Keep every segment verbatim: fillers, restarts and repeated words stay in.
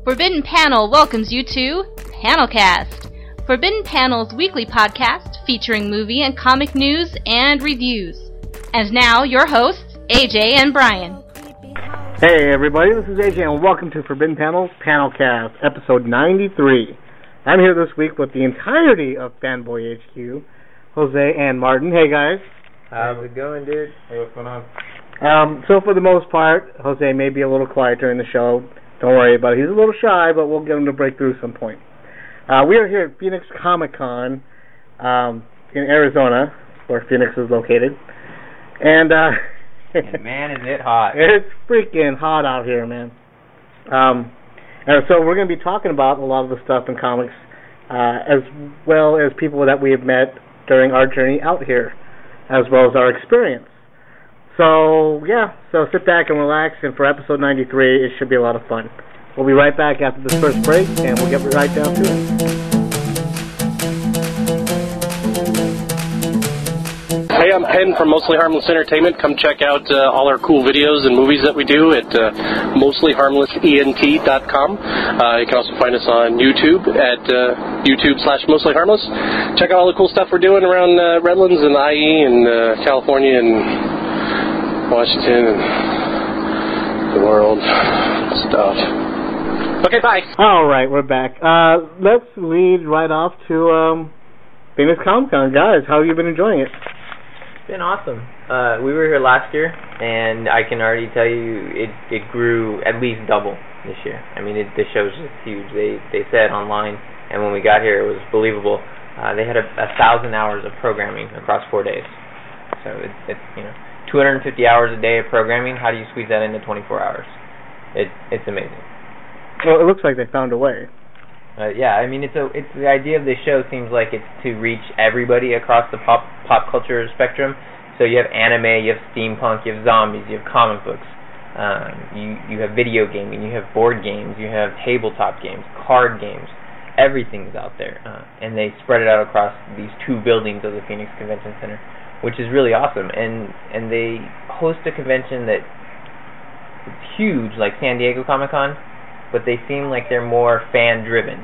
Forbidden Panel welcomes you to Panelcast, Forbidden Panel's weekly podcast featuring movie and comic news and reviews. And now, your hosts, A J and Brian. Hey everybody, this is A J and welcome to Forbidden Panel's Panelcast, episode ninety-three. I'm here this week with the entirety of Fanboy H Q, Jose and Martin. Hey guys. How's it going, dude? Hey, what's going on? Um, so for the most part, Jose may be a little quiet during the show. Don't worry about it. He's a little shy, but we'll get him to break through some point. Uh, we are here at Phoenix Comic Con um, in Arizona, where Phoenix is located. And, uh... and man, is it hot. It's freaking hot out here, man. Um, and so we're going to be talking about a lot of the stuff in comics, uh, as well as people that we have met during our journey out here, as well as our experience. So, yeah, so sit back and relax, and for episode ninety-three, it should be a lot of fun. We'll be right back after this first break, and we'll get right down to it. Hey, I'm Penn from Mostly Harmless Entertainment. Come check out uh, all our cool videos and movies that we do at uh, mostly harmless E N T dot com. Uh, you can also find us on YouTube at uh, YouTube slash Mostly Harmless. Check out all the cool stuff we're doing around uh, Redlands and I E and uh, California and Washington and the world stuff. Okay, bye. All right, we're back. Uh, let's lead right off to um, Phoenix Comic Con. Guys, how have you been enjoying it? It's been awesome. Uh, we were here last year, and I can already tell you it, it grew at least double this year. I mean, it, the show's just huge. They they said online, and when we got here, it was believable. Uh, they had a, a thousand hours of programming across four days. So it, it's you know two hundred fifty hours a day of programming. How do you squeeze that into twenty-four hours? It it's amazing. Well, it looks like they found a way. Uh, yeah, I mean, it's a it's the idea of the show seems like it's to reach everybody across the pop pop culture spectrum. So you have anime, you have steampunk, you have zombies, you have comic books, um, you you have video gaming, you have board games, you have tabletop games, card games. Everything's out there, uh, and they spread it out across these two buildings of the Phoenix Convention Center, which is really awesome. And and they host a convention that it's huge, like San Diego Comic Con, but they seem like they're more fan-driven.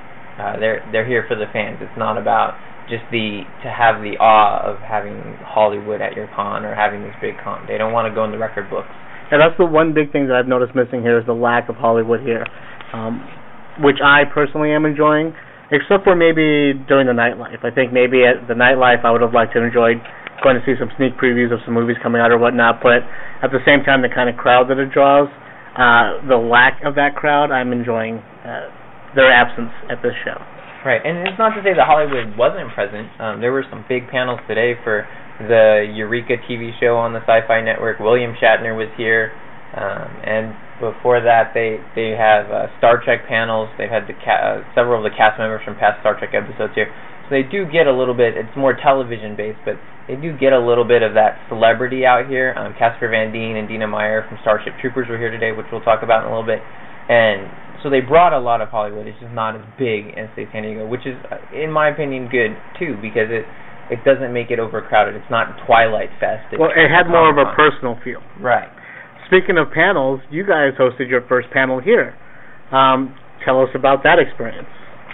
Uh, they're they're here for the fans. It's not about just the to have the awe of having Hollywood at your con or having this big con. They don't want to go in the record books. And that's the one big thing that I've noticed missing here is the lack of Hollywood here, um, which I personally am enjoying, except for maybe during the nightlife. I think maybe at the nightlife I would have liked to enjoy going to see some sneak previews of some movies coming out or whatnot, but at the same time the kind of crowd that it draws, Uh, the lack of that crowd, I'm enjoying uh, their absence at this show. Right, and it's not to say that Hollywood wasn't present. Um, there were some big panels today for the Eureka T V show on the Sci-Fi Network. William Shatner was here, um, and before that, they they have uh, Star Trek panels. They've had the ca- uh, several of the cast members from past Star Trek episodes here. So they do get a little bit. It's more television-based, but they do get a little bit of that celebrity out here. Um, Casper Van Dien and Dina Meyer from Starship Troopers were here today, which we'll talk about in a little bit. And so they brought a lot of Hollywood. It's just not as big as, say, San Diego, which is, in my opinion, good, too, because it it doesn't make it overcrowded. It's not Twilight Fest. It's well, it had more of a personal feel. Right. Speaking of panels, you guys hosted your first panel here. Um, tell us about that experience.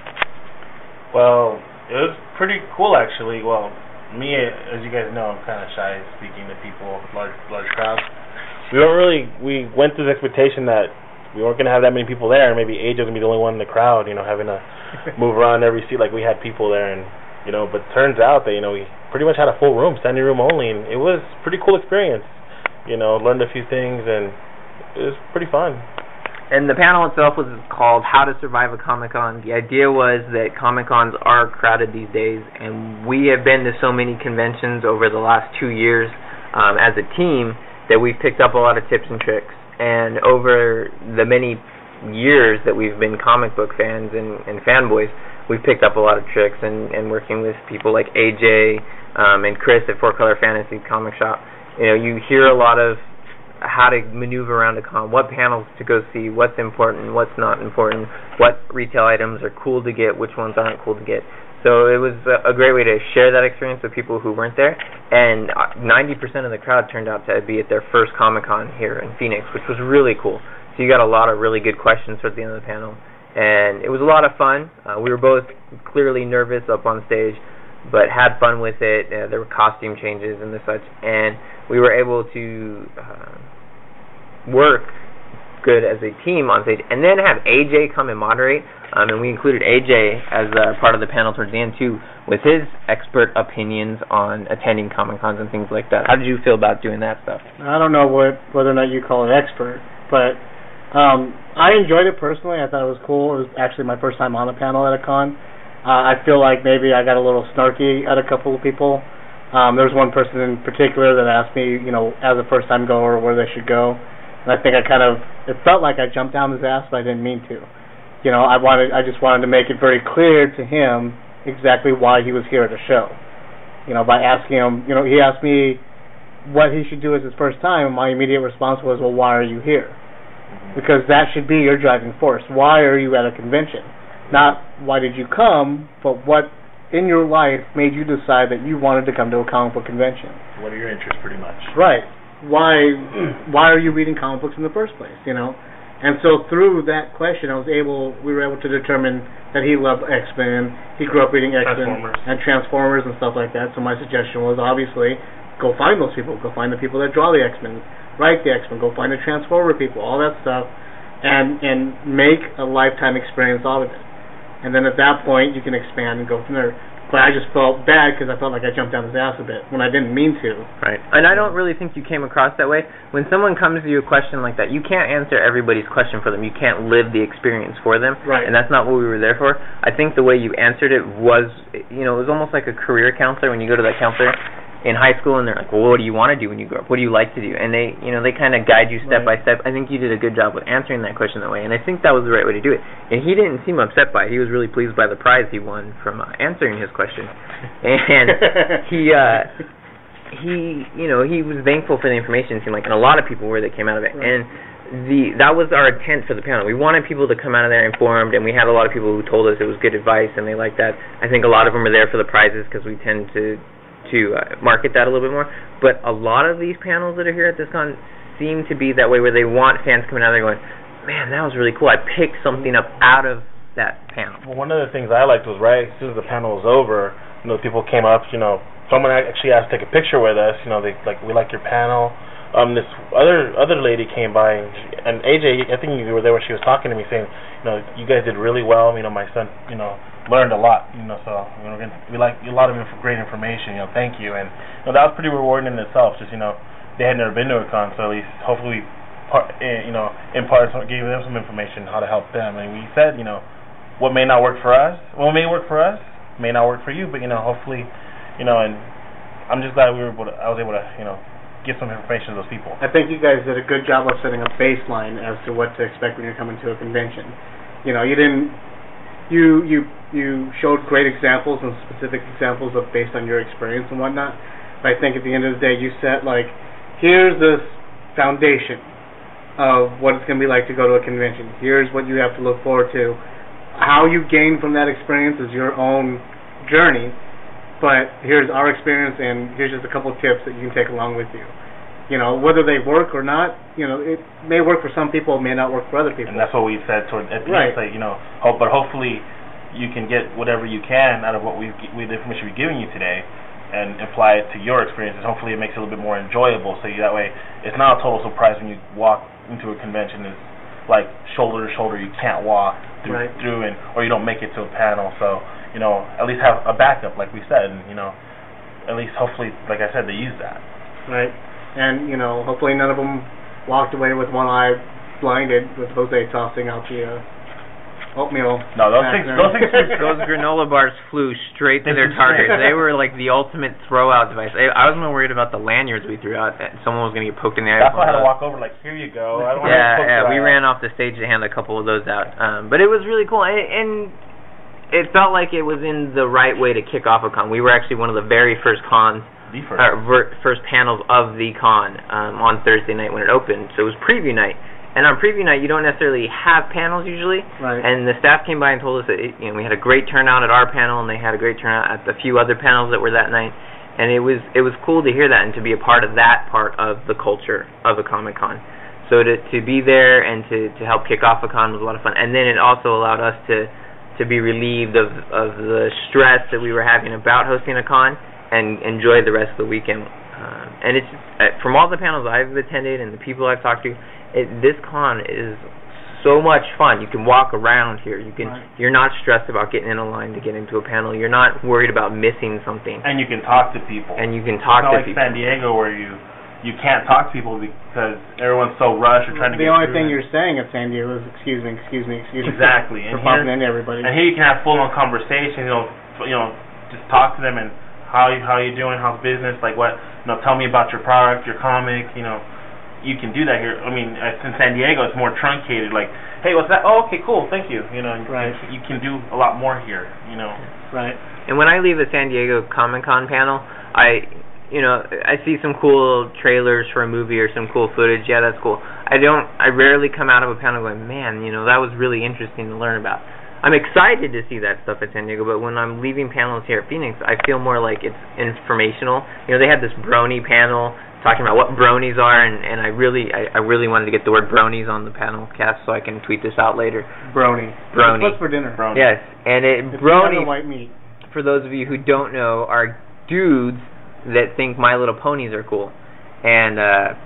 Well, it was pretty cool, actually. Well, me, as you guys know, I'm kind of shy speaking to people, large large crowds. We don't really, we went through the expectation that we weren't going to have that many people there, and maybe A J was going to be the only one in the crowd, you know, having to move around every seat like we had people there, and, you know, but turns out that, you know, we pretty much had a full room, standing room only, and it was a pretty cool experience. You know, learned a few things, and it was pretty fun. And the panel itself was called How to Survive a Comic-Con. The idea was that Comic-Cons are crowded these days, and we have been to so many conventions over the last two years um, as a team that we've picked up a lot of tips and tricks. And over the many years that we've been comic book fans and, and fanboys, we've picked up a lot of tricks, and, and working with people like A J um, and Chris at Four Color Fantasy Comic Shop. You know, you hear a lot of how to maneuver around a con, what panels to go see, what's important, what's not important, what retail items are cool to get, which ones aren't cool to get. So it was a great way to share that experience with people who weren't there, and ninety percent of the crowd turned out to be at their first Comic-Con here in Phoenix, which was really cool. So you got a lot of really good questions towards the end of the panel. And it was a lot of fun. Uh, we were both clearly nervous up on stage, but had fun with it. Uh, there were costume changes and the such, and we were able to uh, work good as a team on stage, and then have A J come and moderate. Um, and we included A J as uh, part of the panel towards the end too, with his expert opinions on attending Comic Cons and things like that. How did you feel about doing that stuff? I don't know what whether or not you call it expert, but um, I enjoyed it personally. I thought it was cool. It was actually my first time on a panel at a con. Uh, I feel like maybe I got a little snarky at a couple of people. Um, there was one person in particular that asked me, you know, as a first-time goer, where they should go. And I think I kind of, it felt like I jumped down his ass, but I didn't mean to. You know, I wanted, I just wanted to make it very clear to him exactly why he was here at the show. You know, by asking him, you know, he asked me what he should do as his first time, and my immediate response was, well, why are you here? Because that should be your driving force. Why are you at a convention? Not why did you come, but what in your life made you decide that you wanted to come to a comic book convention? What are your interests, pretty much? Right. Why why are you reading comic books in the first place, you know? And so through that question, I was able, we were able to determine that he loved X-Men. He grew up reading X-Men Transformers. and Transformers and stuff like that. So my suggestion was, obviously, go find those people. Go find the people that draw the X-Men, write the X-Men. Go find the Transformer people, all that stuff, and and make a lifetime experience out of it. And then at that point, you can expand and go from there. But I just felt bad because I felt like I jumped down his ass a bit when I didn't mean to. Right. And I don't really think you came across that way. When someone comes to you a question like that, you can't answer everybody's question for them. You can't live the experience for them. Right. And that's not what we were there for. I think the way you answered it was, you know, it was almost like a career counselor when you go to that counselor in high school and they're like, well, what do you want to do when you grow up? What do you like to do? And they, you know, they kind of guide you step right. by step. I think you did a good job with answering that question that way, and I think that was the right way to do it. And he didn't seem upset by it. He was really pleased by the prize he won from uh, answering his question. And he, uh, he, you know, he was thankful for the information, it seemed like, and a lot of people were that came out of it. Right. And the that was our intent for the panel. We wanted people to come out of there informed, and we had a lot of people who told us it was good advice, and they liked that. I think a lot of them are there for the prizes because we tend to to uh, market that a little bit more, but a lot of these panels that are here at this con seem to be that way, where they want fans coming out there going, man, that was really cool, I picked something up out of that panel. Well, one of the things I liked was right as soon as the panel was over, you know, people came up, you know, someone actually asked to take a picture with us, you know, they like, we like your panel. Um, this other other lady came by, and, she, and A J, I think you were there when she was talking to me, saying, you know, you guys did really well. You know, my son, you know, learned a lot. You know, so you know, we like a lot of inf- great information. You know, thank you. And you know, that was pretty rewarding in itself. Just you know, they had never been to a con, so at least hopefully, part, you know, in part, gave them some information how to help them. And we said, you know, what may not work for us, what may work for us, may not work for you. But you know, hopefully, you know, and I'm just glad we were able to, I was able to, you know, give some information to those people. I think you guys did a good job of setting a baseline as to what to expect when you're coming to a convention. You know, you didn't, you you you showed great examples and specific examples of based on your experience and whatnot. But I think at the end of the day, you set like, here's this foundation of what it's going to be like to go to a convention. Here's what you have to look forward to. How you gain from that experience is your own journey. But here's our experience, and here's just a couple of tips that you can take along with you. You know, whether they work or not, you know, it may work for some people, it may not work for other people. And that's what we said toward at the right. end, like, you know, hope, but hopefully you can get whatever you can out of what we've, with the information we're giving you today, and apply it to your experiences. Hopefully it makes it a little bit more enjoyable, so you, that way it's not a total surprise when you walk into a convention. It's like shoulder to shoulder, you can't walk through, right. through and or you don't make it to a panel. So you know, at least have a backup, like we said, and, you know, at least hopefully, like I said, they use that. Right. And, you know, hopefully none of them walked away with one eye blinded with Jose tossing out the uh, oatmeal. No, those things, those things, those granola bars flew straight to their target. They were like the ultimate throw-out device. I was more worried about the lanyards we threw out. Someone was going to get poked in the eye. That's why I had to walk over, like, here you go. I don't yeah, yeah, we ran off the stage to hand a couple of those out. Um, but it was really cool. And, and it felt like it was in the right way to kick off a con. We were actually one of the very first cons, the first, uh, ver- first panels of the con um, on Thursday night when it opened. So it was preview night. And on preview night, you don't necessarily have panels usually. Right. And the staff came by and told us that it, you know, we had a great turnout at our panel, and they had a great turnout at the few other panels that were that night. And it was it was cool to hear that and to be a part of that part of the culture of a Comic-Con. So So to to be there and to, to help kick off a con was a lot of fun. And then it also allowed us to, to be relieved of, of the stress that we were having about hosting a con and enjoy the rest of the weekend. Um, and it's uh, from all the panels I've attended and the people I've talked to, it, this con is so much fun. You can walk around here. You can. Right. You're not stressed about getting in a line to get into a panel. You're not worried about missing something. And you can talk to people. And you can talk to like people. San Diego, where you you can't talk to people because everyone's so rushed or trying to the get only thing it. you're saying at San Diego is excuse me, excuse me, excuse me. Exactly. For and popping here, into everybody. And here you can have full-on conversation. You know, you know, just talk to them and how you how you doing, how's business, like what, you know, tell me about your product, your comic, you know. You can do that here. I mean, in San Diego, it's more truncated. Like, hey, what's that? Oh, okay, cool, thank you. You know, right. You can do a lot more here. You know, right. And when I leave a San Diego Comic-Con panel, I, you know, I see some cool trailers for a movie or some cool footage. Yeah, that's cool. I don't. I rarely come out of a panel going, man, you know, that was really interesting to learn about. I'm excited to see that stuff at San Diego, but when I'm leaving panels here at Phoenix, I feel more like it's informational. You know, they had this brony panel talking about what bronies are, and, and I really I, I really wanted to get the word bronies on the panel cast so I can tweet this out later. Brony. Brony. What's for dinner? Brony. Yes, and it, it's brony, white meat. For those of you who don't know, are dudes that think My Little Ponies are cool. And uh,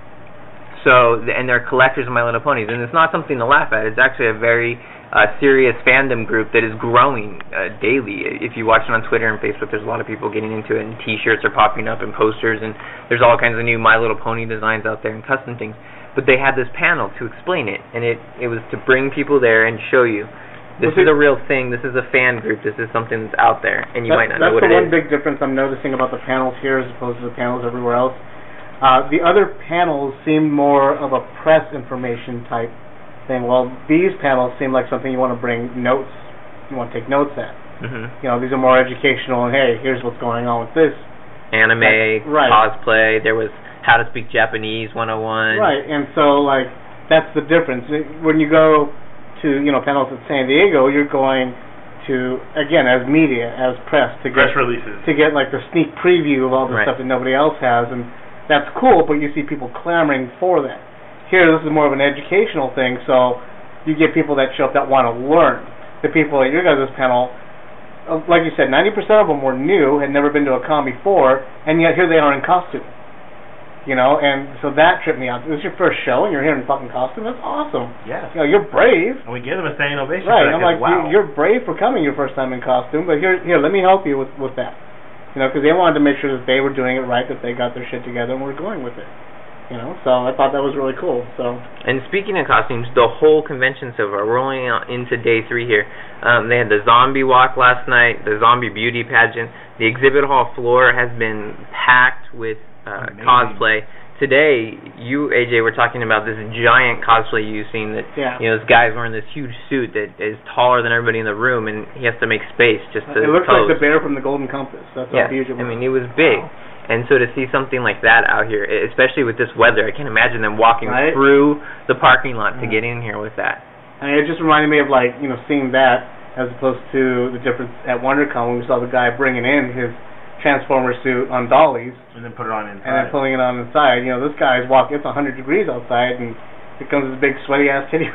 so, and they're collectors of My Little Ponies. And it's not something to laugh at. It's actually a very uh, serious fandom group that is growing uh, daily. If you watch it on Twitter and Facebook, there's a lot of people getting into it, and T-shirts are popping up and posters, and there's all kinds of new My Little Pony designs out there and custom things. But they had this panel to explain it, and it, it was to bring people there and show you this is a real thing, this is a fan group, this is something that's out there, and you that's, might not know what That's it the one is. big difference I'm noticing about the panels here as opposed to the panels everywhere else. Uh, the other panels seem more of a press information type thing, while these panels seem like something you want to bring notes, you want to take notes at. Mm-hmm. You know, these are more educational, and hey, here's what's going on with this. Anime, right. cosplay, there was How to Speak Japanese one oh one. Right, and so, like, that's the difference. When you go to, you know, panels at San Diego, you're going to, again, as media, as press, to get, press releases. to get, like, the sneak preview of all the right. stuff that nobody else has, and that's cool, but you see people clamoring for that. Here, this is more of an educational thing, so you get people that show up that want to learn. The people at your guys' panel, like you said, ninety percent of them were new, had never been to a con before, and yet here they are in costume. You know, and so that tripped me out. This is your first show, and you're here in fucking costume? That's awesome. Yeah. You know, you're brave. And we give them a standing ovation. Right, for that, I'm like, wow. you're brave for coming your first time in costume, but here, here, let me help you with, with that. You know, because they wanted to make sure that they were doing it right, that they got their shit together, and were going with it. You know, so I thought that was really cool. So. And speaking of costumes, the whole convention so far, we're only into day three here. Um, they had the zombie walk last night, the zombie beauty pageant. The exhibit hall floor has been packed with uh, cosplay. Today, you, A J, were talking about this giant cosplay you've seen that, yeah. you know, this guy's wearing this huge suit that is taller than everybody in the room, and he has to make space just to It looks pose. like the bear from the Golden Compass. That's yeah. how huge it was. I mean, it was big. Wow. And so to see something like that out here, especially with this weather, I can't imagine them walking right? through the parking lot yeah. to get in here with that. I mean, it just reminded me of, like, you know, seeing that as opposed to the difference at WonderCon when we saw the guy bringing in his Transformer suit on dollies. And then put it on inside. And then pulling it on inside. You know, this guy's walking, it's one hundred degrees outside, and here comes this big sweaty-ass titty.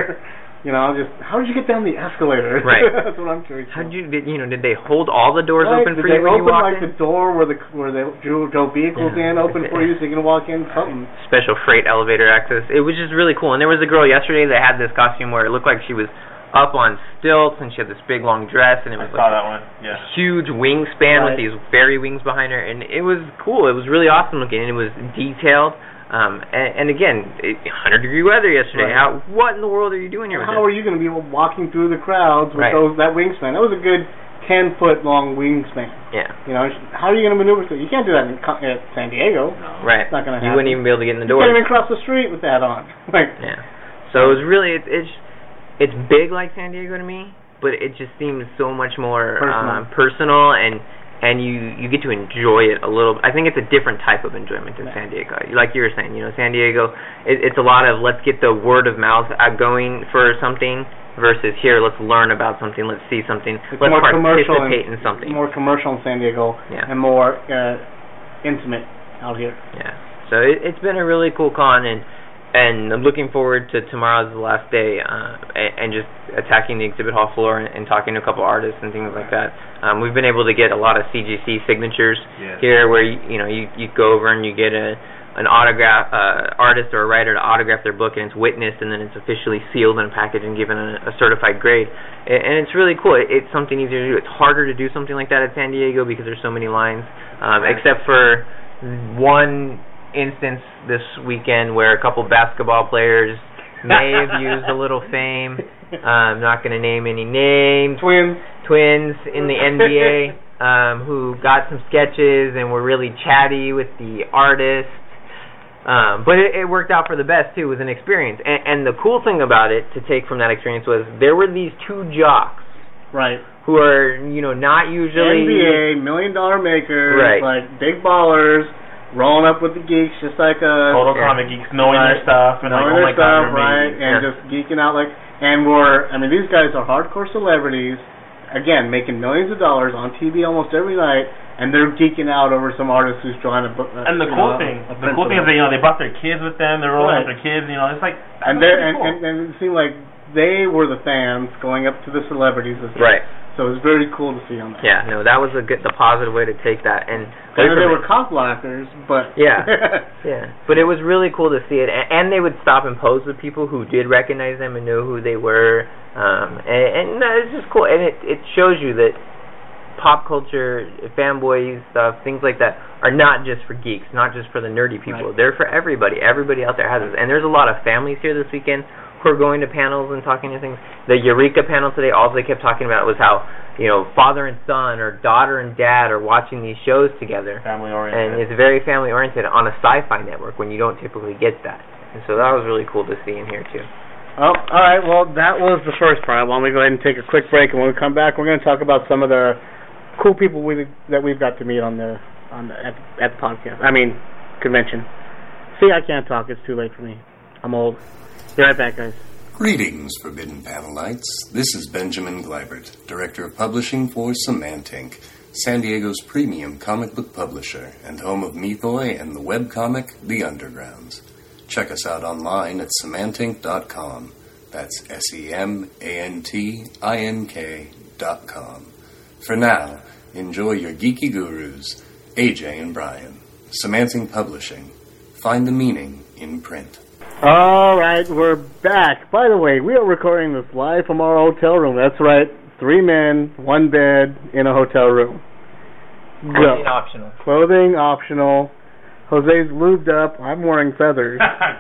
You know, just, how did you get down the escalator? Right. That's what I'm curious How about. did you, did, you know, did they hold all the doors right. open did for you when you open, walked like, in? the door where the where they drew, drove vehicles yeah. in, open for you so you can walk in? Something. Special freight elevator access. It was just really cool. And there was a girl yesterday that had this costume where it looked like she was up on stilts, and she had this big long dress, and it was I saw like that one. Yeah. huge wingspan right. with these fairy wings behind her, and it was cool. It was really awesome looking, and it was detailed. Um, and, and again, one hundred degree weather yesterday. Right. How? What in the world are you doing here? How with are you going to be walking through the crowds with right. those that wingspan? That was a good ten foot long wingspan. Yeah. You know, how are you going to maneuver through? You can't do that in at San Diego. No. Right. It's not going to You happen. wouldn't even be able to get in the You door. can't even cross the street with that on. Like. Yeah. So it was really it, it's it's big like San Diego to me, but it just seems so much more personal, um, personal and. And you, you get to enjoy it a little. I think it's a different type of enjoyment in San Diego. Like you were saying, you know, San Diego, it, it's a lot of let's get the word of mouth going for something versus here, let's learn about something, let's see something, it's let's more participate in, in something. More commercial in San Diego yeah. and more uh, intimate out here. Yeah. So it, it's been a really cool con, and and I'm looking forward to tomorrow's the last day, uh, and, and just attacking the exhibit hall floor and, and talking to a couple artists and things like that. Um, we've been able to get a lot of C G C signatures yes. here, where you, you know you, you go over and you get a an autograph, uh, artist or a writer to autograph their book, and it's witnessed, and then it's officially sealed in a package and given a, a certified grade. And, and it's really cool. It, it's something easier to do. It's harder to do something like that at San Diego because there's so many lines, um, except for one instance this weekend where a couple basketball players may have used a little fame. Uh, I'm not going to name any names. Twins. Twins in the N B A um, who got some sketches and were really chatty with the artist. Um, but it, it worked out for the best, too. It was an experience. And, and the cool thing about it, to take from that experience, was there were these two jocks. Right. Who are, you know, not usually... N B A, million-dollar makers, right. like big ballers, rolling up with the geeks, just like a... Total yeah. comic geeks, knowing right. their stuff, and knowing like, oh my stuff, God, you're right, amazing. and yeah. just geeking out like... And we're... I mean, these guys are hardcore celebrities, again, making millions of dollars on T V almost every night, and they're geeking out over some artist who's drawing a book. Uh, and the cool know, thing, the cool thing is they, you know, they brought their kids with them. They're rolling right. with their kids. You know, it's like and they and, cool. and and it seemed like they were the fans going up to the celebrities. Right. So it was very cool to see on that. Yeah. No, that was a good, the positive way to take that. And I know they were cock blockers, but yeah, yeah. But it was really cool to see it, and, and they would stop and pose with people who did recognize them and know who they were. Um, and, and uh, it's just cool, and it it shows you that pop culture, fanboys, stuff, things like that, are not just for geeks, not just for the nerdy people. Right. They're for everybody. Everybody out there has this. And there's a lot of families here this weekend who are going to panels and talking to things. The Eureka panel today, all they kept talking about was how, you know, father and son or daughter and dad are watching these shows together. Family-oriented. And it's very family-oriented on a sci-fi network when you don't typically get that. And so that was really cool to see in here, too. Oh, all right. Well, that was the first part. Why don't we go ahead and take a quick break, and when we come back, we're going to talk about some of the cool people we that we've got to meet on the on the at, at the podcast. I mean, convention. See, I can't talk. It's too late for me. I'm old. Be right back, guys. Greetings, Forbidden Panelites. This is Benjamin Gleibert, Director of Publishing for Semantink, San Diego's premium comic book publisher and home of Mythoi and the webcomic The Undergrounds. Check us out online at semantink dot com. That's S E M A N T I N K dot com. For now, enjoy your geeky gurus, A J and Brian. Semantink Publishing. Find the meaning in print. All right, we're back. By the way, we are recording this live from our hotel room. That's right, three men, one bed in a hotel room. Clothing optional. Clothing optional. Jose's lubed up. I'm wearing feathers.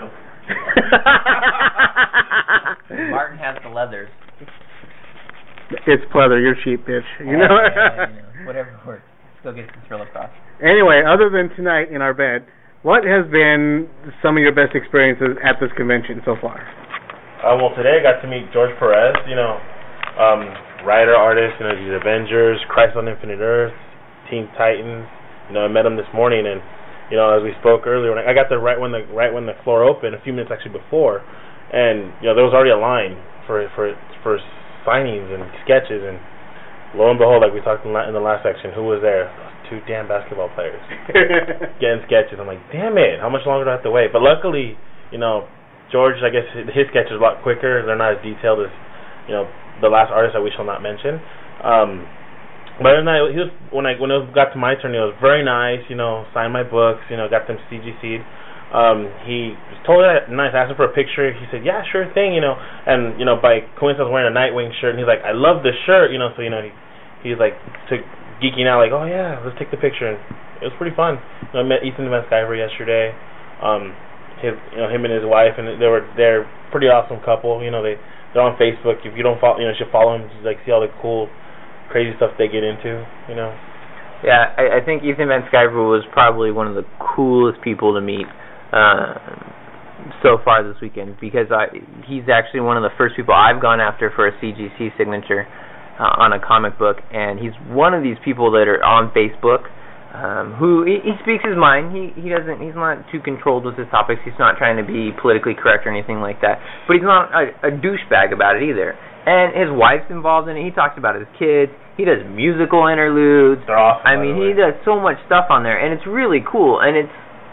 Martin has the leathers. It's pleather. You're cheap, bitch. You yeah, know? yeah, you know. Whatever works. Still gets the thrill across. Anyway, other than tonight in our bed, what has been some of your best experiences at this convention so far? Uh, well, today I got to meet George Perez, you know, um, writer, artist, you know, these Avengers, Crisis on Infinite Earth, Teen Titans. You know, I met him this morning, and you know, as we spoke earlier, when I, I got there right when the right when the floor opened, a few minutes actually before, and you know, there was already a line for for for signings and sketches, and lo and behold, like we talked in, la- in the last section, who was there? Two damn basketball players getting sketches. I'm like, damn it, how much longer do I have to wait? But luckily, you know, George, I guess his sketch is a lot quicker. They're not as detailed as, you know, the last artist that we shall not mention. Um, but other than that, he was, when I when it got to my turn, it was very nice. You know, signed my books. You know, got them C G C'd. Um, he was totally nice. I asked him for a picture. He said, yeah, sure thing. You know, and you know, by coincidence, wearing a Nightwing shirt, and he's like, I love this shirt. You know, so you know, he, he's like to geeking out, like, oh yeah, let's take the picture. And it was pretty fun. You know, I met Ethan Van Sciver yesterday. Um, his, you know, him and his wife, and they were they're pretty awesome couple. You know, they they're on Facebook. If you don't follow, you know, you should follow them. Just, like, see all the cool, crazy stuff they get into. You know. Yeah, I, I think Ethan Van Sciver was probably one of the coolest people to meet uh, so far this weekend, because I, he's actually one of the first people I've gone after for a C G C signature uh, on a comic book, and he's one of these people that are on Facebook. Um, who he, he speaks his mind. He he doesn't. He's not too controlled with his topics. He's not trying to be politically correct or anything like that. But he's not a, a douchebag about it either. And his wife's involved in it. He talks about his kids. He does musical interludes. They're awesome. I mean, he does so much stuff on there, and it's really cool. And it's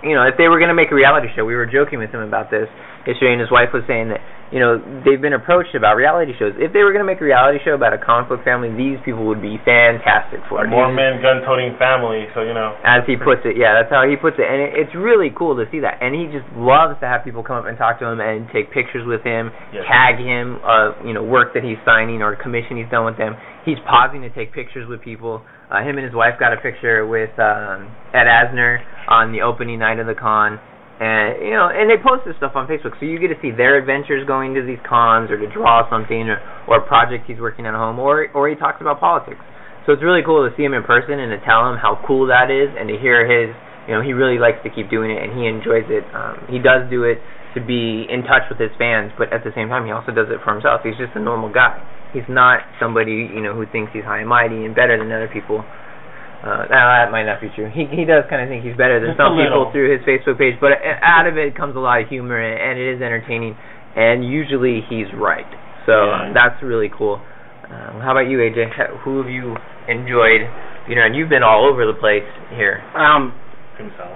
you know, if they were going to make a reality show, we were joking with him about this yesterday, and his wife was saying that, you know, they've been approached about reality shows. If they were going to make a reality show about a comic book family, these people would be fantastic for a it. Mormon gun-toting family, so, you know. As he puts it, yeah, that's how he puts it. And it, it's really cool to see that. And he just loves to have people come up and talk to him and take pictures with him, yes. tag him, uh, you know, work that he's signing or commission he's done with them. He's pausing to take pictures with people. Uh, him and his wife got a picture with um, Ed Asner on the opening night of the con. And, you know, and they post this stuff on Facebook, so you get to see their adventures going to these cons or to draw something or, or a project he's working at home, or or he talks about politics. So it's really cool to see him in person and to tell him how cool that is and to hear his, you know, he really likes to keep doing it and he enjoys it. Um, he does do it to be in touch with his fans, but at the same time he also does it for himself. He's just a normal guy. He's not somebody, you know, who thinks he's high and mighty and better than other people. Uh, no, that might not be true. He he does kind of think he's better than Just some people through his Facebook page, but out of it comes a lot of humor, and it is entertaining, and usually he's right. So yeah. um, that's really cool. Um, how about you, A J? Who have you enjoyed? You know, and you've been all over the place here. Um, Himself.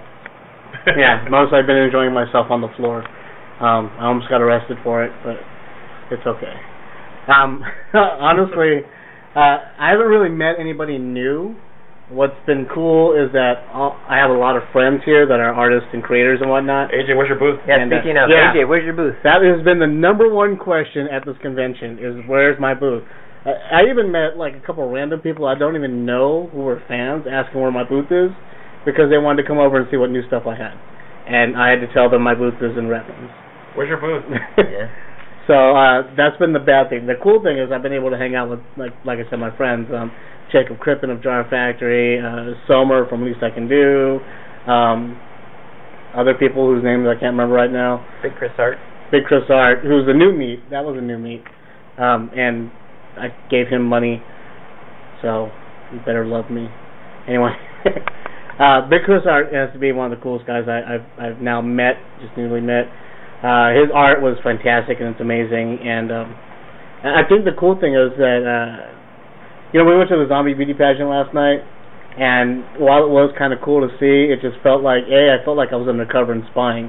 yeah, mostly I've been enjoying myself on the floor. Um, I almost got arrested for it, but it's okay. Um, honestly, uh, I haven't really met anybody new. What's been cool is that all, I have a lot of friends here that are artists and creators and whatnot. A J, where's your booth? Yeah, and, speaking uh, of, yeah, A J, where's your booth? That has been the number one question at this convention is, where's my booth? Uh, I even met like a couple of random people I don't even know who were fans asking where my booth is because they wanted to come over and see what new stuff I had. And I had to tell them my booth is in Redlands. Where's your booth? yeah. So uh, that's been the bad thing. The cool thing is I've been able to hang out with, like like I said, my friends. Um, Jacob Crippen of Jar Factory, uh, Somer from Least I Can Do, um, other people whose names I can't remember right now. Big Chris Art. Big Chris Art, who's a new meat. That was a new meat. Um, and I gave him money, so you better love me. Anyway, uh, Big Chris Art has to be one of the coolest guys I, I've, I've now met, just newly met. Uh, his art was fantastic and it's amazing. And um, I think the cool thing is that... Uh, You know, we went to the zombie beauty pageant last night, and while it was kind of cool to see, it just felt like, A, I felt like I was undercover and spying.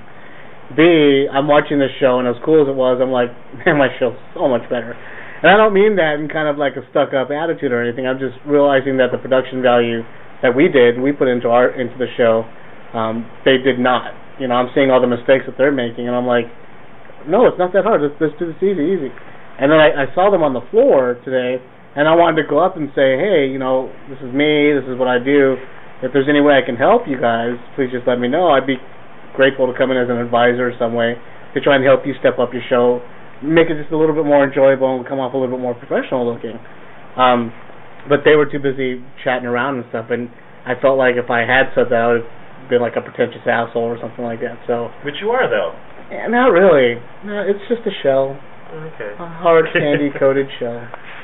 B, I'm watching this show, and as cool as it was, I'm like, man, my show's so much better. And I don't mean that in kind of like a stuck-up attitude or anything. I'm just realizing that the production value that we did, we put into our into the show, um, they did not. You know, I'm seeing all the mistakes that they're making, and I'm like, no, it's not that hard. Let's, let's do this easy, easy. And then I, I saw them on the floor today, and I wanted to go up and say, hey, you know, this is me, this is what I do. If there's any way I can help you guys, please just let me know. I'd be grateful to come in as an advisor some way to try and help you step up your show, make it just a little bit more enjoyable and come off a little bit more professional looking. Um, but they were too busy chatting around and stuff, and I felt like if I had said that, I would have been like a pretentious asshole or something like that. So, but you are, though. Yeah, not really. No, it's just a shell. Okay. A hard candy-coated shell.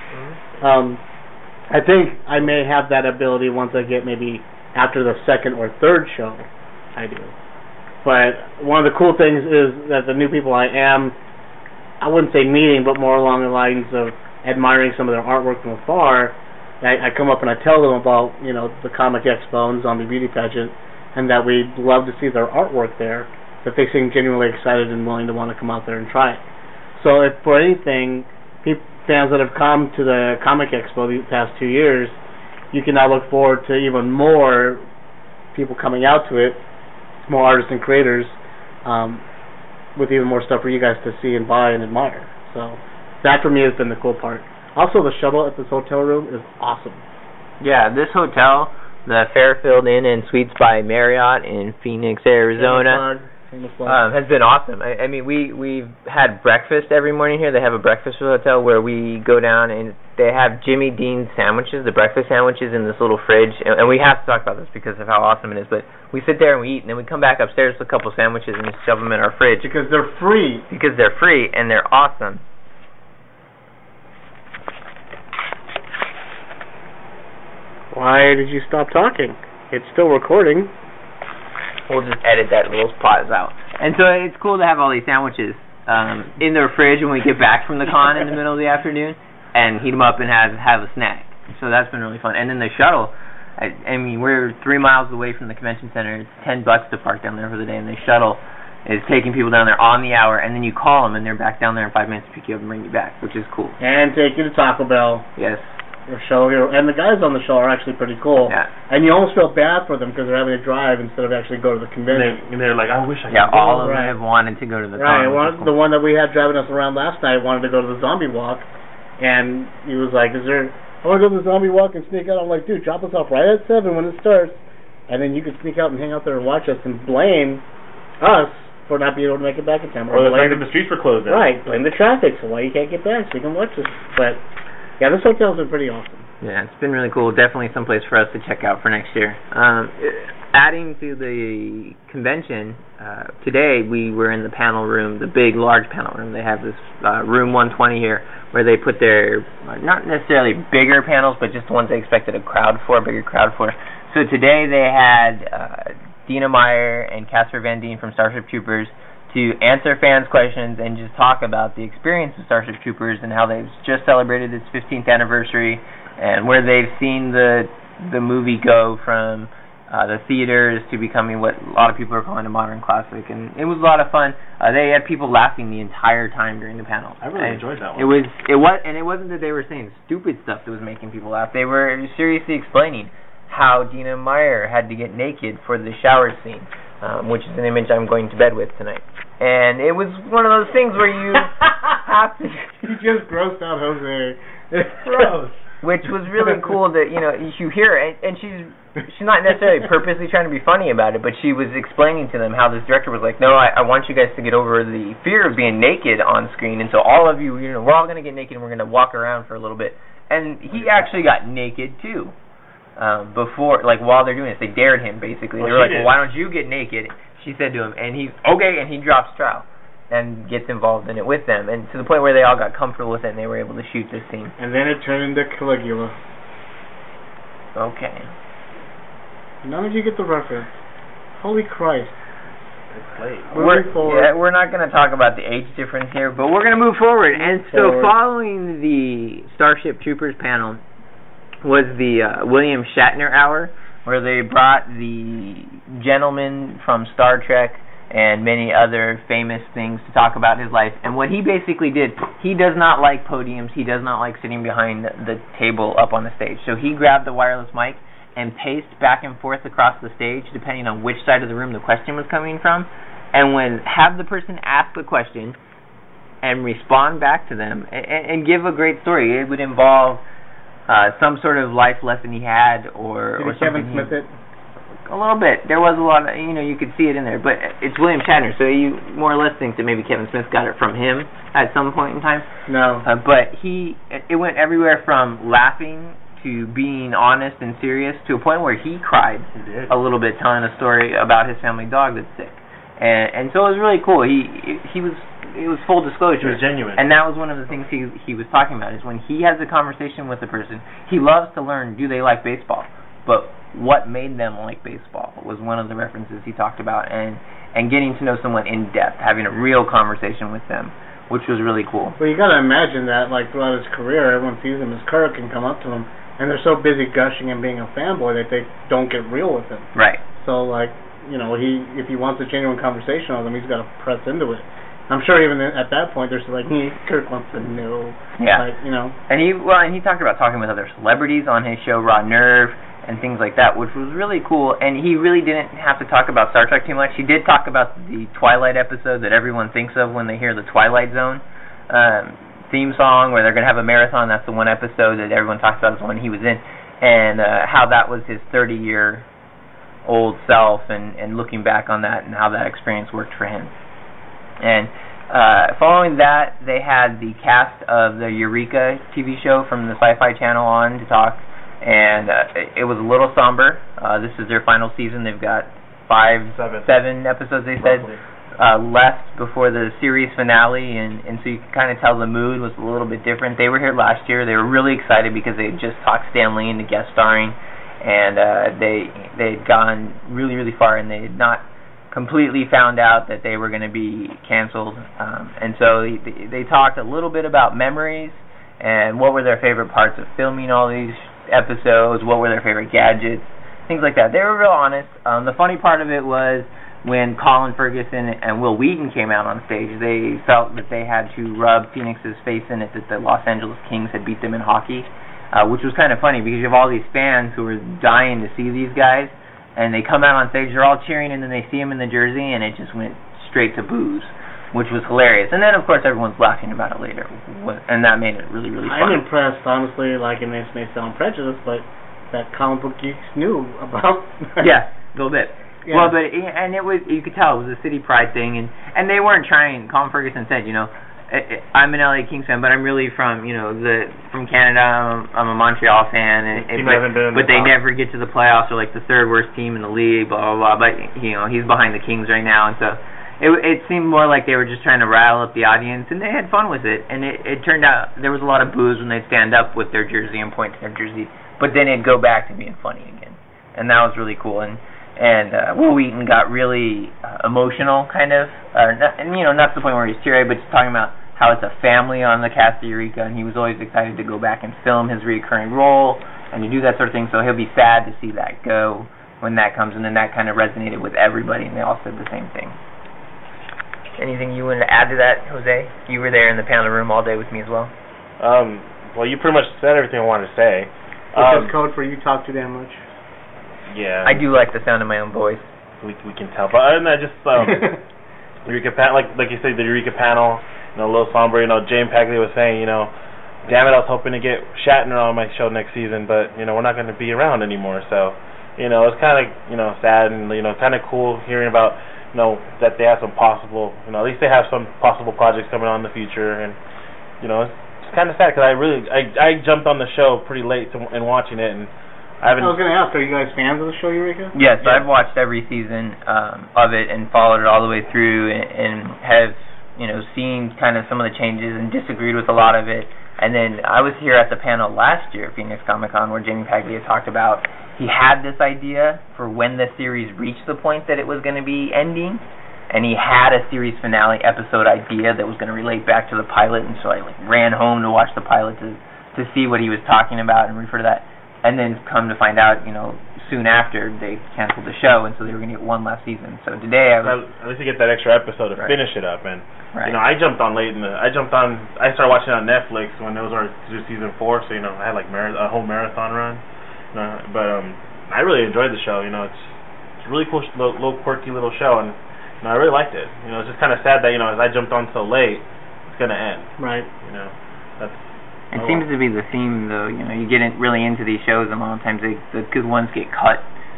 Um, I think I may have that ability once I get maybe after the second or third show. I do. But one of the cool things is that the new people I am, I wouldn't say meeting, but more along the lines of admiring some of their artwork from afar. I, I come up and I tell them about, you know, the Comic Expo and Zombie Beauty Pageant, and that we'd love to see their artwork there, that they seem genuinely excited and willing to want to come out there and try it. So if for anything, people, fans that have come to the Comic Expo the past two years, you can now look forward to even more people coming out to it, more artists and creators, um, with even more stuff for you guys to see and buy and admire. So that for me has been the cool part. Also, the shuttle at this hotel room is awesome. Yeah, this hotel, the Fairfield Inn and Suites by Marriott in Phoenix, Arizona, Um, has been awesome. I, I mean, we, we've had breakfast every morning here. They have a breakfast for the hotel where we go down and they have Jimmy Dean sandwiches, the breakfast sandwiches in this little fridge. And, and we have to talk about this because of how awesome it is. But we sit there and we eat, and then we come back upstairs with a couple sandwiches and just shove them in our fridge. Because they're free. Because they're free and they're awesome. Why did you stop talking? It's still recording. We'll just edit that little pause out. And so it's cool to have all these sandwiches um, in their fridge when we get back from the con in the middle of the afternoon and heat them up and have have a snack. So that's been really fun. And then the shuttle, I, I mean, we're three miles away from the convention center. It's ten bucks to park down there for the day, and the shuttle is taking people down there on the hour, and then you call them, and they're back down there in five minutes to pick you up and bring you back, which is cool. And take you to Taco Bell. Yes. The show here, and the guys on the show are actually pretty cool. Yeah. And you almost feel bad for them because they're having to drive instead of actually go to the convention. And, they, and they're like, I wish I could. Yeah, go. all of right. them have wanted to go to the Right. con. One, Cool. The one that we had driving us around last night wanted to go to the zombie walk, and he was like, "Is there? I want to go to the zombie walk and sneak out." I'm like, "Dude, drop us off right at seven when it starts, and then you can sneak out and hang out there and watch us and blame us for not being able to make it back in time." Or, or the blame fact that the streets were closed down. Right. Blame the traffic. So why you can't get back so you can watch us? But yeah, this hotel's been pretty awesome. Yeah, it's been really cool. Definitely someplace for us to check out for next year. Um, adding to the convention, uh, today we were in the panel room, the big, large panel room. They have this uh, room one twenty here where they put their, uh, not necessarily bigger panels, but just the ones they expected a crowd for, a bigger crowd for. So today they had uh, Dina Meyer and Casper Van Dien from Starship Troopers to answer fans' questions and just talk about the experience of Starship Troopers and how they've just celebrated its fifteenth anniversary and where they've seen the the movie go from uh, the theaters to becoming what a lot of people are calling a modern classic. And it was a lot of fun. Uh, they had people laughing the entire time during the panel. I really and enjoyed that one. It was it was and it wasn't that they were saying stupid stuff that was making people laugh. They were seriously explaining how Dina Meyer had to get naked for the shower scene, um, which is an image I'm going to bed with tonight. And it was one of those things where you have to... You just grossed out Jose. Gross. Which was really cool that, you know, you hear it, and she's she's not necessarily purposely trying to be funny about it, but she was explaining to them how this director was like, no, I, I want you guys to get over the fear of being naked on screen, and so all of you, you know, we're all going to get naked and we're going to walk around for a little bit. And he actually got naked, too. Um, before, like, while they're doing this, they dared him, basically. Well, they were like, did. well, why don't you get naked? She said to him, and he's, okay, and he drops trowel and gets involved in it with them, and to the point where they all got comfortable with it and they were able to shoot this scene. And then it turned into Caligula. Okay. None of you get the reference. Holy Christ. It's late. We're, Moving forward. yeah, we're not going to talk about the age difference here, but we're going to move forward. And so forward. following the Starship Troopers panel was the uh, William Shatner Hour, where they brought the gentleman from Star Trek and many other famous things to talk about his life. And what he basically did, he does not like podiums. He does not like sitting behind the table up on the stage. So he grabbed the wireless mic and paced back and forth across the stage, depending on which side of the room the question was coming from, and when have the person ask the question and respond back to them and, and give a great story. It would involve uh, some sort of life lesson he had, or, Did or Kevin something. Smith he, it? A little bit. There was a lot of, you know, you could see it in there, but it's William Shatner, so you more or less think that maybe Kevin Smith got it from him at some point in time. No. Uh, but he, it went everywhere from laughing to being honest and serious to a point where he cried He did. a little bit, telling a story about his family dog that's sick, and and so it was really cool. He he was it was full disclosure. It was genuine. And that was one of the things he he was talking about, is when he has a conversation with a person, he loves to learn, do they like baseball? But what made them like baseball was one of the references he talked about, and and getting to know someone in depth, having a real conversation with them, which was really cool. Well, you got to imagine that, like, throughout his career, everyone sees him as Kirk and come up to him, and they're so busy gushing and being a fanboy that they don't get real with him. Right. So, like, you know, he if he wants a genuine conversation with him, he's got to press into it. I'm sure even at that point, there's like, hmm, Kirk wants to know. Yeah. Like, you know. And he well, and he talked about talking with other celebrities on his show, Raw Nerve, and things like that, which was really cool. And he really didn't have to talk about Star Trek too much. He did talk about the Twilight episode that everyone thinks of when they hear the Twilight Zone um, theme song, where they're going to have a marathon. That's the one episode that everyone talks about, is the one he was in, and uh, how that was his thirty-year-old self, and, and looking back on that and how that experience worked for him. And uh, following that, they had the cast of the Eureka T V show from the Sci-Fi Channel on to talk, and uh, it was a little somber. Uh, this is their final season. They've got five, Seven, seven episodes, they said, uh, left before the series finale, and, and so you can kind of tell the mood was a little bit different. They were here last year. They were really excited because they had just talked Stan Lee into guest starring, and uh, they they had gone really, really far, and they had not completely found out that they were going to be canceled. Um, and so they, they talked a little bit about memories and what were their favorite parts of filming all these episodes, what were their favorite gadgets, things like that. They were real honest. Um, the funny part of it was when Colin Ferguson and Will Wheaton came out on stage, they felt that they had to rub Phoenix's face in it that the Los Angeles Kings had beat them in hockey, uh, which was kind of funny because you have all these fans who are dying to see these guys, and they come out on stage, they're all cheering, and then they see them in the jersey, and it just went straight to boos, which was hilarious. And then, of course, everyone's laughing about it later, and that made it really, really fun. I'm impressed, honestly, like, and this may sound prejudiced, but that comic book geeks knew about. Yeah, a little bit. Yeah. Well, but, and it was, you could tell it was a city pride thing, and, and they weren't trying. Colin Ferguson said, you know, I'm an L A Kings fan, but I'm really from, you know, the from Canada. I'm, I'm a Montreal fan, and, and but, but they never get to the playoffs. They're like the third worst team in the league, blah, blah, blah. But, you know, he's behind the Kings right now, and so It, it seemed more like they were just trying to rile up the audience, and they had fun with it. And it, it turned out there was a lot of boos when they'd stand up with their jersey and point to their jersey, but then it'd go back to being funny again, and that was really cool. And and uh, Will Wheaton got really uh, emotional, kind of, uh, not, and you know, not to the point where he's teary-eyed, but just talking about how it's a family on the cast of Eureka, and he was always excited to go back and film his recurring role and to do that sort of thing. So he'll be sad to see that go when that comes, and then that kind of resonated with everybody, and they all said the same thing. Anything you wanted to add to that, Jose? You were there in the panel room all day with me as well. Um, well, you pretty much said everything I wanted to say. Which um, is code for you talk too damn much. Yeah. I do like the sound of my own voice. We we can tell, but other than that, just um, Eureka pan- like like you said, the Eureka panel, you know, a little somber. You know, James Paglia was saying, you know, damn it, I was hoping to get Shatner on my show next season, but you know, we're not going to be around anymore. So, you know, it's kind of you know sad and you know kind of cool hearing about. You know, that they have some possible, you know, at least they have some possible projects coming on in the future, and, you know, it's, it's kind of sad, because I really, I I jumped on the show pretty late to, in watching it, and I haven't... I was going to ask, are you guys fans of the show, Eureka? Yes, yeah. I've watched every season um, of it and followed it all the way through, and, and have, you know, seen kind of some of the changes and disagreed with a lot of it, and then I was here at the panel last year at Phoenix Comic Con where Jamie Paglia talked about he had this idea for when the series reached the point that it was going to be ending, and he had a series finale episode idea that was going to relate back to the pilot, and so I like ran home to watch the pilot to to see what he was talking about and refer to that, and then come to find out, you know, soon after they canceled the show, and so they were going to get one last season. So today I was... At least to get that extra episode to right. finish it up, and right. you know, I jumped on late in the... I jumped on... I started watching it on Netflix when it was our season four, so, you know, I had like mar- a whole marathon run. Uh, but um, I really enjoyed the show. You know, it's, it's a really cool, little, little quirky little show, and you know, I really liked it. You know, it's just kind of sad that you know, as I jumped on so late, it's gonna end. Right. You know, that's. It oh, seems to be the theme, though. You know, you get in, really into these shows, and a lot of times they, the good ones get cut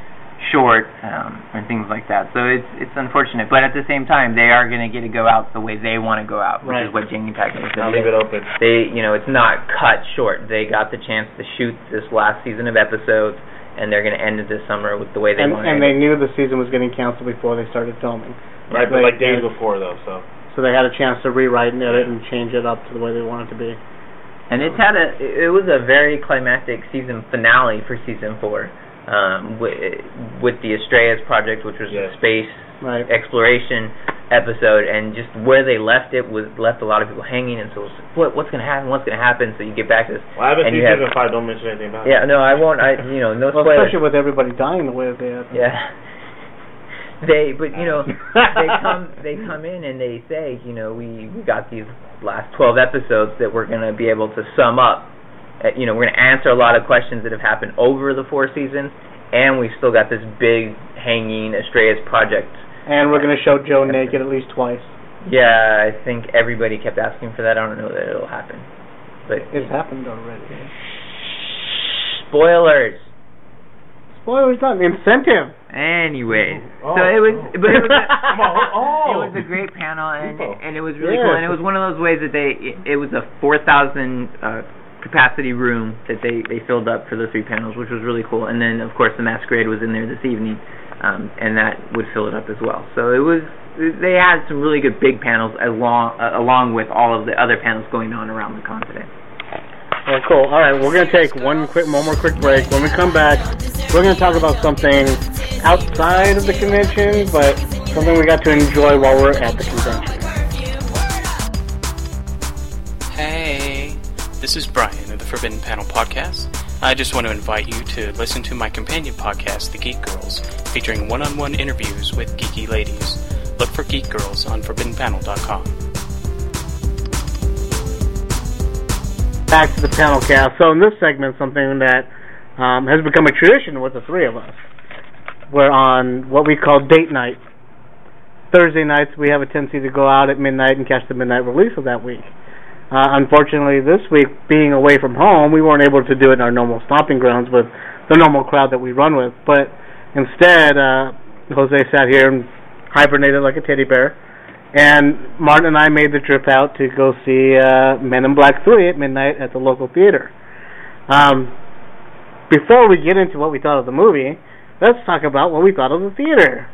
short um, and things like that. So it's it's unfortunate, but at the same time, they are gonna get to go out the way they want to go out, which right. is what Jamie Paglia said. I'll leave it open. They, you know, it's not cut short. They got the chance to shoot this last season of episodes, and they're going to end it this summer with the way they and, want and it. And they knew the season was getting canceled before they started filming. Right, but like days before, though, so. So they had a chance to rewrite and edit and change it up to the way they want it to be. And it's had a, it was a very climactic season finale for season four, um, with, with the Estrellas project, which was yes. a space right. exploration episode, and just where they left it was left a lot of people hanging, and so it was, what, what's going to happen, what's going to happen, so you get back to this. Well, I haven't seen have, season five, don't mention anything about yeah, it. Yeah, no, I won't, I, you know, no well, spoilers. Especially with everybody dying the way they have. Yeah. They, but, you know, they come they come in and they say, you know, we, we got these last twelve episodes that we're going to be able to sum up. Uh, you know, we're going to answer a lot of questions that have happened over the four seasons, and we've still got this big hanging Estrellas project. And we're going to show Joe naked at least twice. Yeah, I think everybody kept asking for that. I don't know that it'll happen. But it's happened already. Spoilers. Spoilers not the incentive. Anyways, oh, so it was, oh. but it was, a, oh. it was a great panel, and People. and it was really yes. cool, and it was one of those ways that they, it, it was a four thousand uh, capacity room that they, they filled up for the three panels, which was really cool, and then of course the Masquerade was in there this evening, um, and that would fill it up as well. So it was, they had some really good big panels along uh, along with all of the other panels going on around the con today. Well, cool. All right, we're going to take one quick, one more quick break. When we come back, we're going to talk about something outside of the convention, but something we got to enjoy while we're at the convention. Hey, this is Brian of the Forbidden Panel Podcast, I just want to invite you to listen to my companion podcast, The Geek Girls, featuring one-on-one interviews with geeky ladies. Look for Geek Girls on forbidden panel dot com. Back to the panel cast. So in this segment, something that um, has become a tradition with the three of us. We're on what we call date night. Thursday nights, we have a tendency to go out at midnight and catch the midnight release of that week. Uh, unfortunately, this week, being away from home, we weren't able to do it in our normal stomping grounds with the normal crowd that we run with. But instead, uh, Jose sat here and hibernated like a teddy bear. And Martin and I made the trip out to go see uh, Men in Black three at midnight at the local theater. Um, before we get into what we thought of the movie, let's talk about what we thought of the theater.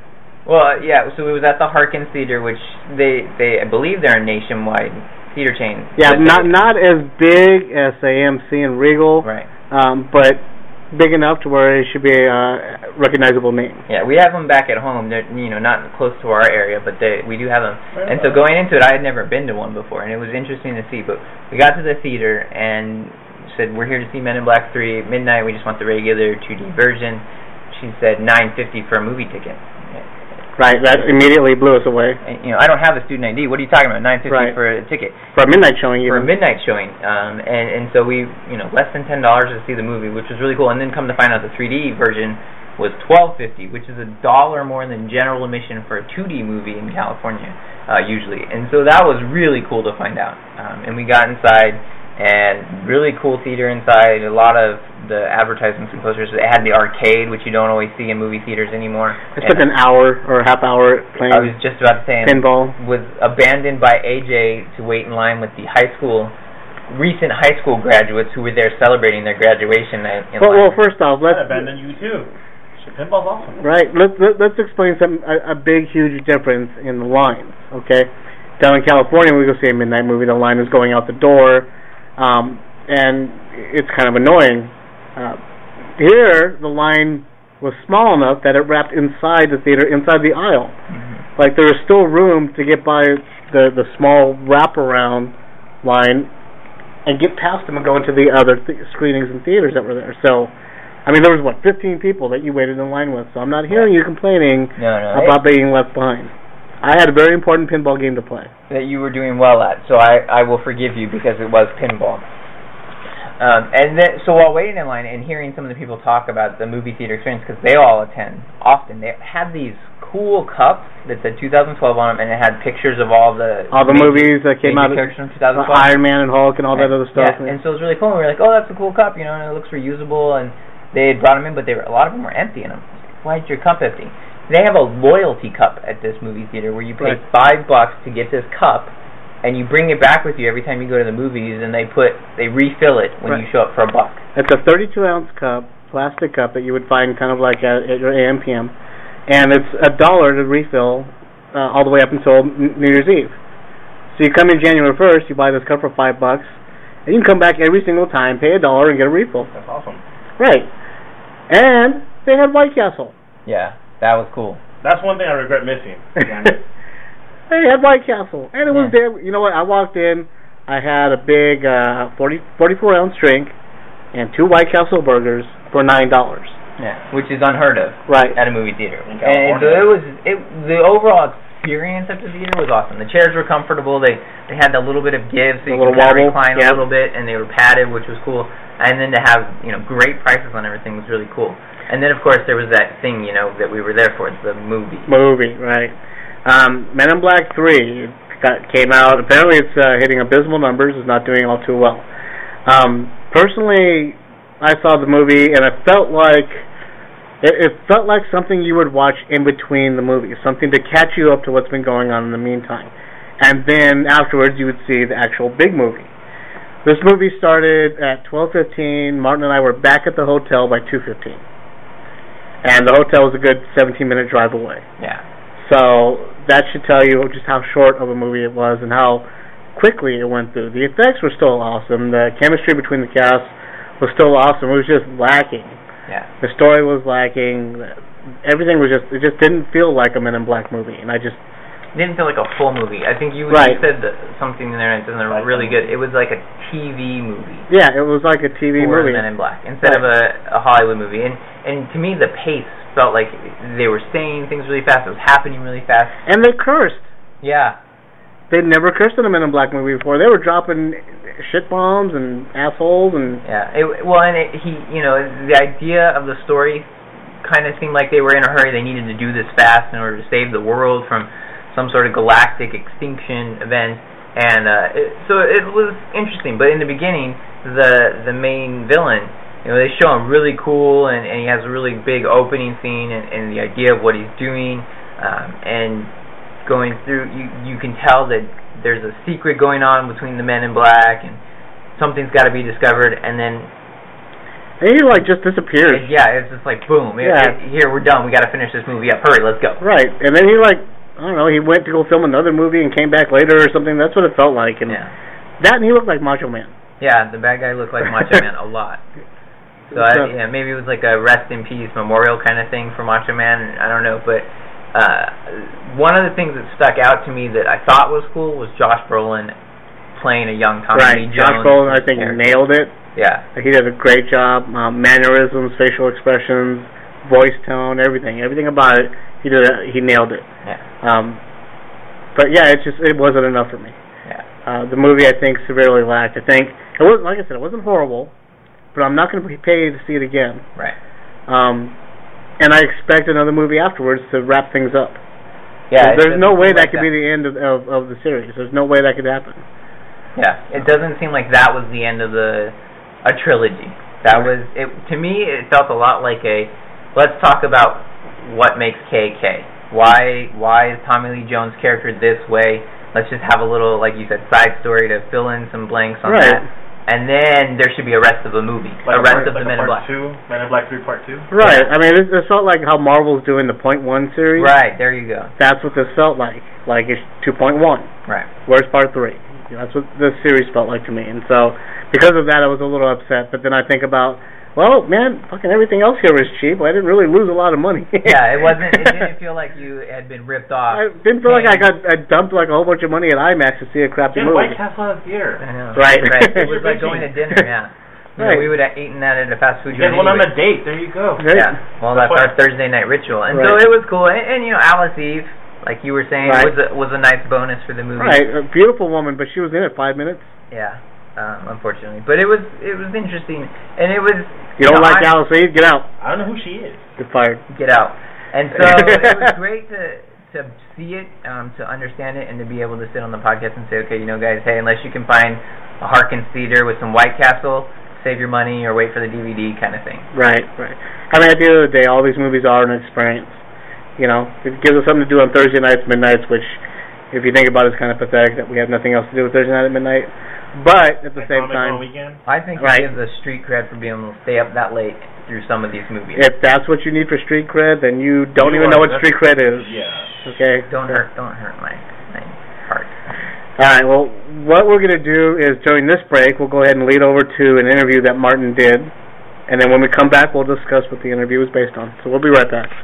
Well, yeah, so it was at the Harkins Theater, which they, they I believe they're a nationwide theater chain. Yeah, not they, not as big as A M C and Regal, right? Um, but big enough to where it should be a recognizable name. Yeah, we have them back at home. They're, you know, not close to our area, but they, we do have them. And so going into it, I had never been to one before, and it was interesting to see. But we got to the theater and said, we're here to see Men in Black three at midnight. We just want the regular two D version. She said nine fifty for a movie ticket. Right, that immediately blew us away. And, you know, I don't have a student I D. What are you talking about? nine fifty right. for a ticket for a midnight showing. Even. For a midnight showing, um, and and so we, you know, less than ten dollars to see the movie, which was really cool. And then come to find out, the three D version was twelve fifty, which is a dollar more than general admission for a two D movie in California, uh, usually. And so that was really cool to find out. Um, and we got inside, and really cool theater inside. A lot of the advertisements and posters. It had the arcade, which you don't always see in movie theaters anymore. It took an hour or a half hour playing. I was just about to say, pinball was abandoned by A J to wait in line with the high school, recent high school graduates who were there celebrating their graduation. In well, line. well, first off, let's I abandoned you too. Pinball's awesome. Right. Let's let, let's explain some a, a big, huge difference in the lines. Okay, down in California, we go see a midnight movie. The line is going out the door, um, and it's kind of annoying. Uh, here, the line was small enough that it wrapped inside the theater, inside the aisle. Mm-hmm. Like, there was still room to get by the, the small wraparound line and get past them and go into the other th- screenings and theaters that were there. So, I mean, there was, what, fifteen people that you waited in line with. So I'm not hearing you complaining no, no, about it, being left behind. I had a very important pinball game to play. That you were doing well at, so I, I will forgive you because it was pinball. Um, and then, so while waiting in line and hearing some of the people talk about the movie theater experience, because they all attend often, they had these cool cups that said two thousand twelve on them, and it had pictures of all the all the movies that came out of from two thousand twelve, Iron Man and Hulk and all right. that other stuff. Yeah, and so it was really cool. And we were like, oh, that's a cool cup, you know, and it looks reusable. And they had brought them in, but they were a lot of them were empty in them. Why is your cup empty? They have a loyalty cup at this movie theater where you pay right. five bucks to get this cup. And you bring it back with you every time you go to the movies, and they put they refill it when right. you show up for a buck. It's a thirty-two ounce cup, plastic cup that you would find kind of like at, at your A M P M, and it's a dollar to refill uh, all the way up until New Year's Eve. So you come in January first, you buy this cup for five bucks, and you can come back every single time, pay a dollar, and get a refill. That's awesome. Right, and they had White Castle. Yeah, that was cool. That's one thing I regret missing. They had White Castle, and it was yeah. there. You know what? I walked in, I had a big uh, forty, forty-four ounce drink and two White Castle burgers for nine dollars. Yeah, which is unheard of. Right. At a movie theater. In and so it was it the overall experience at the theater was awesome. The chairs were comfortable. They they had a little bit of give, so you could recline yeah. a little bit, and they were padded, which was cool. And then to have you know great prices on everything was really cool. And then of course there was that thing you know that we were there for, the movie. Movie, right. Um, Men in Black three got, came out. Apparently it's uh, hitting abysmal numbers. It's not doing all too well. Um, personally, I saw the movie, and it felt like it, it felt like something you would watch in between the movies, something to catch you up to what's been going on in the meantime. And then afterwards you would see the actual big movie. This movie started at twelve fifteen. Martin and I were back at the hotel by two fifteen. And the hotel was a good seventeen minute drive away. Yeah. So that should tell you just how short of a movie it was and how quickly it went through. The effects were still awesome. The chemistry between the cast was still awesome. It was just lacking. Yeah. The story was lacking. Everything was just, it just didn't feel like a Men in Black movie. And I just, It didn't feel like a full movie. I think you, right. you said that something in there and something really good. It was like a T V movie. Yeah, it was like a T V for movie. Men in Black instead right. of a, a Hollywood movie. And and to me, the pace felt like they were saying things really fast. It was happening really fast. And they cursed. Yeah. They'd never cursed in a Men in Black movie before. They were dropping shit bombs and assholes and. Yeah. It, well, and it, he, you know, the idea of the story kind of seemed like they were in a hurry. They needed to do this fast in order to save the world from some sort of galactic extinction event, and uh, it, so it was interesting. But in the beginning, the the main villain, you know, they show him really cool, and, and he has a really big opening scene, and, and the idea of what he's doing, um, and going through, you you can tell that there's a secret going on between the Men in Black, and something's got to be discovered, and then. And he, like, just disappears. It, yeah, it's just like, boom, yeah. it, it, here, we're done, we got to finish this movie up, hurry, let's go. Right, and then he, like, I don't know, he went to go film another movie and came back later or something. That's what it felt like. And yeah. that and he looked like Macho Man. Yeah, the bad guy looked like Macho Man a lot. So, I, yeah, maybe it was like a rest in peace memorial kind of thing for Macho Man. I don't know, but uh, one of the things that stuck out to me that I thought was cool was Josh Brolin playing a young Tommy right. Lee Jones. Josh Brolin, I think, character. nailed it. Yeah. He did a great job. Um, mannerisms, facial expressions, voice tone, everything. Everything about it, he did. A, he nailed it. Yeah. Um, but yeah, it just it wasn't enough for me. Yeah. Uh, the movie, I think, severely lacked. I think it wasn't, like I said, it wasn't horrible, but I'm not going to pay to see it again. Right. Um, and I expect another movie afterwards to wrap things up. Yeah. So there's no way that like could that. be the end of, of of the series. There's no way that could happen. Yeah. It doesn't seem like that was the end of the a trilogy. That was it. To me, it felt a lot like a. Let's talk about what makes K K. Why why is Tommy Lee Jones' character this way? Let's just have a little, like you said, side story to fill in some blanks on right. that. And then there should be a rest of a movie. Like a rest part, of like the Men in part Black. Two, Men in Black three Part two? Right. Yeah. I mean, it, it felt like how Marvel's doing the Point One series. Right, there you go. That's what this felt like. Like it's two point one. Right. Where's Part three? You know, that's what this series felt like to me. And so, because of that, I was a little upset. But then I think about, well, man, fucking everything else here was cheap. I didn't really lose a lot of money. Yeah, it wasn't. It didn't feel like you had been ripped off. I didn't feel like I got I dumped like a whole bunch of money at IMAX to see a crappy Yeah, movie. White Castle in the theater. I know. Right. Right. It was like going to dinner. Yeah. You Right. know, we would have eaten that at a fast food You guys joint went on anyway. a date. There you go. Right. Yeah. Well, that's our Thursday night ritual, and Right. so it was cool. And, and you know, Alice Eve, like you were saying, Right. was a, was a nice bonus for the movie. Right. A beautiful woman, but she was in it five minutes. Yeah. Um, unfortunately, but it was it was interesting, and it was. You don't know, like I, Alice Eve? Get out. I don't know who she is. Get fired. Get out. And so it was great to to see it, um, to understand it, and to be able to sit on the podcast and say, okay, you know, guys, hey, unless you can find a Harkins theater with some White Castle, save your money or wait for the D V D kind of thing. Right, right. I mean, at the end of the day, all these movies are an experience. You know, it gives us something to do on Thursday nights, midnights, which, if you think about it, is kind of pathetic that we have nothing else to do with Thursday night at midnight. But at the Like same Comic time, Con weekend? I think Right. it gives us street cred for being able to stay up that late through some of these movies. if that's what you need for street cred, then you don't You even are- know what that's- street cred is. Yeah. Okay. Don't hurt, don't hurt my my heart. All right. Well, what we're going to do is during this break, we'll go ahead and lead over to an interview that Martin did, and then when we come back, we'll discuss what the interview was based on. So we'll be right back.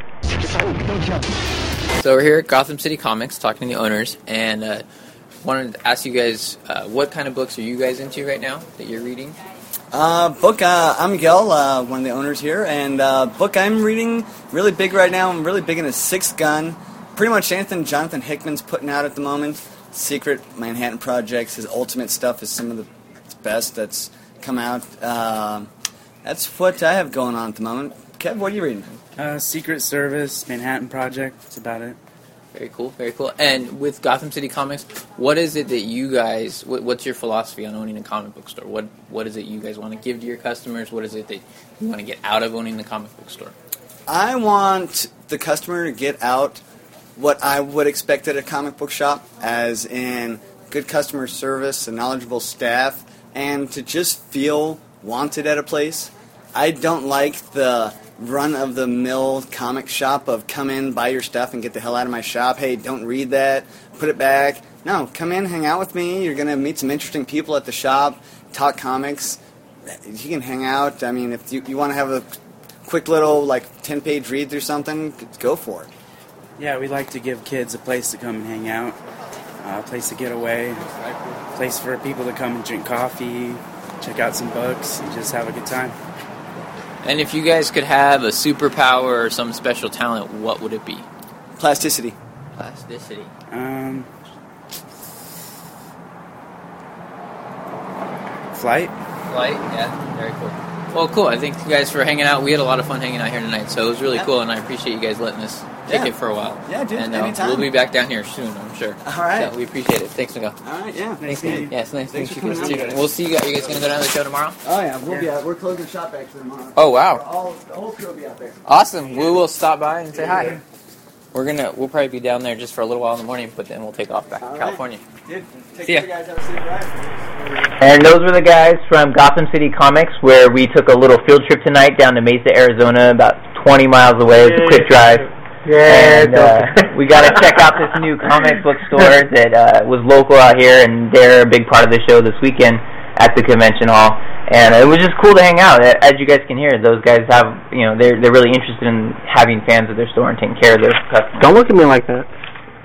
So we're here at Gotham City Comics talking to the owners, and uh, wanted to ask you guys, uh, what kind of books are you guys into right now that you're reading? Uh, book, uh, I'm Miguel, uh, one of the owners here, and uh, book I'm reading really big right now. I'm really big into Sixth Gun. Pretty much anything Jonathan Hickman's putting out at the moment. Secret Manhattan Projects, his Ultimate stuff is some of the best that's come out. Uh, that's what I have going on at the moment. Kev, what are you reading? Uh, Secret Service, Manhattan Project, that's about it. Very cool, very cool. And with Gotham City Comics, what is it that you guys, what, what's your philosophy on owning a comic book store? What What is it you guys want to give to your customers? What is it that you want to get out of owning the comic book store? I want the customer to get out what I would expect at a comic book shop, as in good customer service, a knowledgeable staff, and to just feel wanted at a place. I don't like the run-of-the-mill comic shop of come in, buy your stuff, and get the hell out of my shop. Hey, don't read that, put it back. No, come in, hang out with me. You're going to meet some interesting people at the shop, talk comics. You can hang out. I mean, if you, you want to have a quick little, like, ten-page read through something, go for it. Yeah, we like to give kids a place to come and hang out, uh, a place to get away, a place for people to come and drink coffee, check out some books, and just have a good time. And if you guys could have a superpower or some special talent, what would it be? Plasticity. Plasticity. Um, flight. Flight, yeah, very cool. Well, cool. I thank you guys for hanging out. We had a lot of fun hanging out here tonight, so it was really yeah. cool, and I appreciate you guys letting us take yeah. it for a while. Yeah, dude, and uh, anytime. we'll be back down here soon, I'm sure. All right. So we appreciate it. Thanks, Miguel. All right, yeah. Thanks, man. Yeah, it's nice Thanks to for meet you. coming out. We'll see you guys. You guys going to go down to the show tomorrow? Oh, yeah, we'll Yeah. be out. We're closing shop actually tomorrow. Oh, wow. All, the whole crew will be out there. Awesome. We will stop by and say hi. We're gonna. We'll probably be down there just for a little while in the morning, but then we'll take off back All to right. California. Dude, take See ya. care, guys. Have a safe ride. And those were the guys from Gotham City Comics, where we took a little field trip tonight down to Mesa, Arizona, about twenty miles away. It was a quick drive. Yeah, And uh, we got to check out this new comic book store that uh, was local out here, and they're a big part of the show this weekend at the convention hall. And it was just cool to hang out. As you guys can hear, those guys have, you know, they're they're really interested in having fans of their store and taking care of their customers. Don't look at me like that.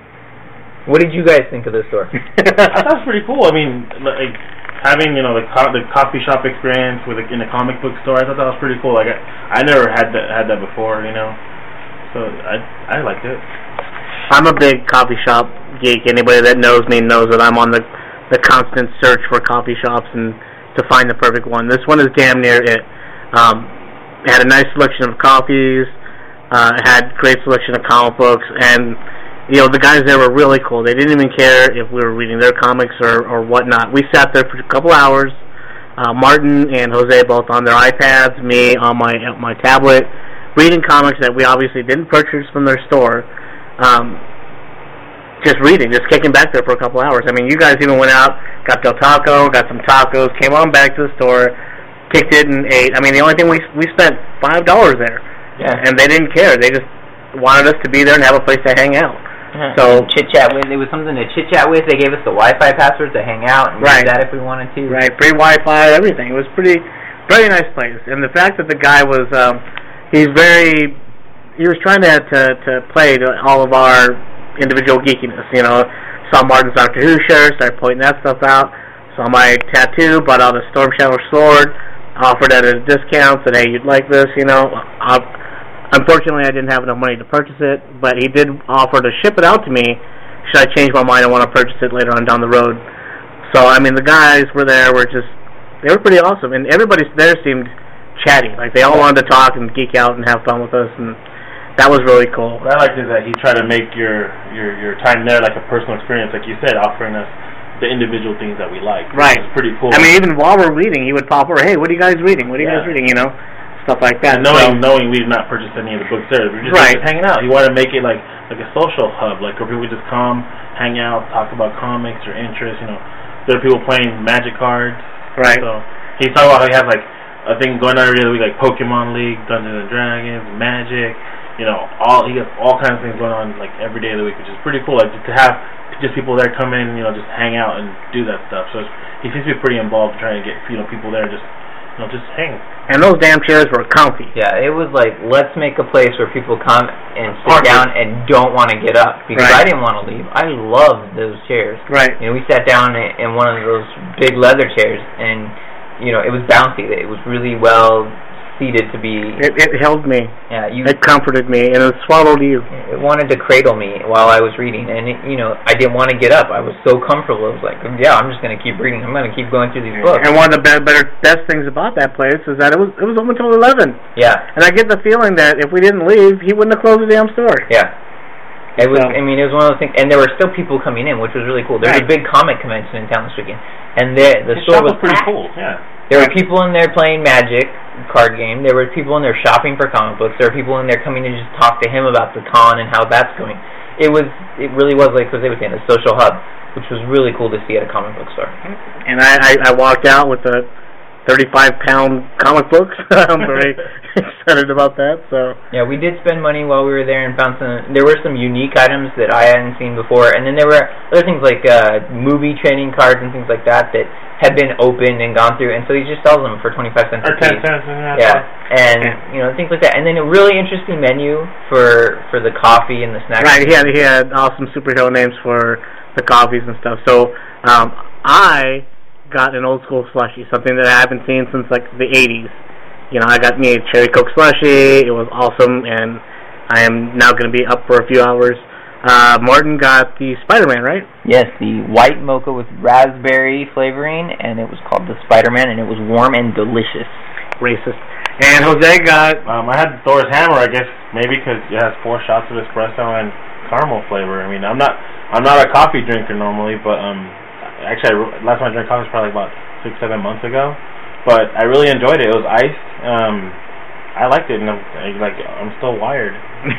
What did you guys think of the store? I thought it was pretty cool. I mean, like having, you know, the co- the coffee shop experience with a, in a comic book store. I thought that was pretty cool. Like I, I never had that had that before, you know. So I I liked it. I'm a big coffee shop geek. Anybody that knows me knows that I'm on the the constant search for coffee shops and to find the perfect one. This one is damn near it. Um, it had a nice selection of coffees. Uh, it had great selection of comic books, and you know the guys there were really cool. They didn't even care if we were reading their comics or or whatnot. We sat there for a couple hours. Uh, Martin and Jose both on their iPads, me on my my tablet, reading comics that we obviously didn't purchase from their store. Um, just reading, just kicking back there for a couple hours. I mean, you guys even went out, got Del Taco, got some tacos, came on back to the store, kicked it and ate. I mean, the only thing we we spent five dollars there, Yeah. and they didn't care. They just wanted us to be there and have a place to hang out. Yeah. So chit chat with. It was something to chit chat with. They gave us the Wi-Fi password to hang out and Right. use that if we wanted to. right, free Wi-Fi, everything. It was pretty, very nice place. And the fact that the guy was, um, he's very, he was trying to to, to play to all of our individual geekiness. You know, saw Martin's Doctor Who shirt, started pointing that stuff out. Saw my tattoo, bought out a Storm Shadow sword, offered at a discount, said, hey, you'd like this, you know. I'll, unfortunately, I didn't have enough money to purchase it, but he did offer to ship it out to me should I change my mind and want to purchase it later on down the road. So, I mean, the guys were there, were just, they were pretty awesome. And everybody there seemed chatty. Like, they all wanted to talk and geek out and have fun with us, and that was really cool. What I liked is that he tried to make your, your, your time there like a personal experience, like you said, offering us the individual things that we like. Right. It's pretty cool. I mean, even while we're reading, he would pop over, hey, what are you guys reading? What are you Yeah. guys reading, you know? Stuff like that. And knowing So- knowing we did not purchase any of the books there, we were just, Right. just hanging out. He wanted to make it like like a social hub, like where people would just come, hang out, talk about comics or interests. You know, there are people playing Magic cards. Right. So he's talking about how he has like a thing going on every other week, like Pokemon League, Dungeons and Dragons, Magic. You know, all he has all kinds of things going on like every day of the week, which is pretty cool. Like to have just people there come in, you know, just hang out and do that stuff. So it's, he seems to be pretty involved trying to get you know people there just you know just hang. And those damn chairs were comfy. Yeah, it was like, let's make a place where people come and sit Party. down and don't want to get up. Because Right. I didn't want to leave. I loved those chairs. Right. You know, we sat down in, in one of those big leather chairs, and, you know, it was bouncy. It was really well seated to be... It, it held me. Yeah, you... It comforted me, and it swallowed you. It wanted to cradle me while I was reading, and, it, you know, I didn't want to get up. I was so comfortable. I was like, yeah, I'm just going to keep reading. I'm going to keep going through these books. And one of the be- better, best things about that place is that it was it was open until eleven. Yeah. And I get the feeling that if we didn't leave, he wouldn't have closed the damn store. Yeah. It was. So- I mean, it was one of those things, and there were still people coming in, which was really cool. There was Right. a big comic convention in town this weekend, and the the His store shop was was pretty packed. cool. Yeah. There were people in there playing Magic card game. There were people in there shopping for comic books. There were people in there coming to just talk to him about the con and how that's going. It was. It really was like Jose was saying, a social hub, which was really cool to see at a comic book store. And I, I, I walked out with the thirty-five pound comic books. I'm very excited about that. So yeah, we did spend money while we were there and found some. There were some unique items that I hadn't seen before, and then there were other things like uh, movie trading cards and things like that that had been opened and gone through, and so he just sells them for twenty-five cents or a piece. ten cents, yeah. Yeah, and you know, things like that, and then a really interesting menu for for the coffee and the snacks. Right, he had he had awesome superhero names for the coffees and stuff. So um, I got an old school slushie, something that I haven't seen since like the eighties. You know, I got me a cherry Coke slushie. It was awesome, and I am now going to be up for a few hours. Uh, Martin got the Spider-Man, right? Yes, the white mocha with raspberry flavoring, and it was called the Spider-Man, and it was warm and delicious. Racist. And Jose got... Um, I had Thor's Hammer, I guess, maybe because it has four shots of espresso and caramel flavor. I mean, I'm not I'm not a coffee drinker normally, but um, actually, I, last time I drank coffee was probably about six, seven months ago. But I really enjoyed it. It was iced. Um, I liked it, and I'm, like, I'm still wired.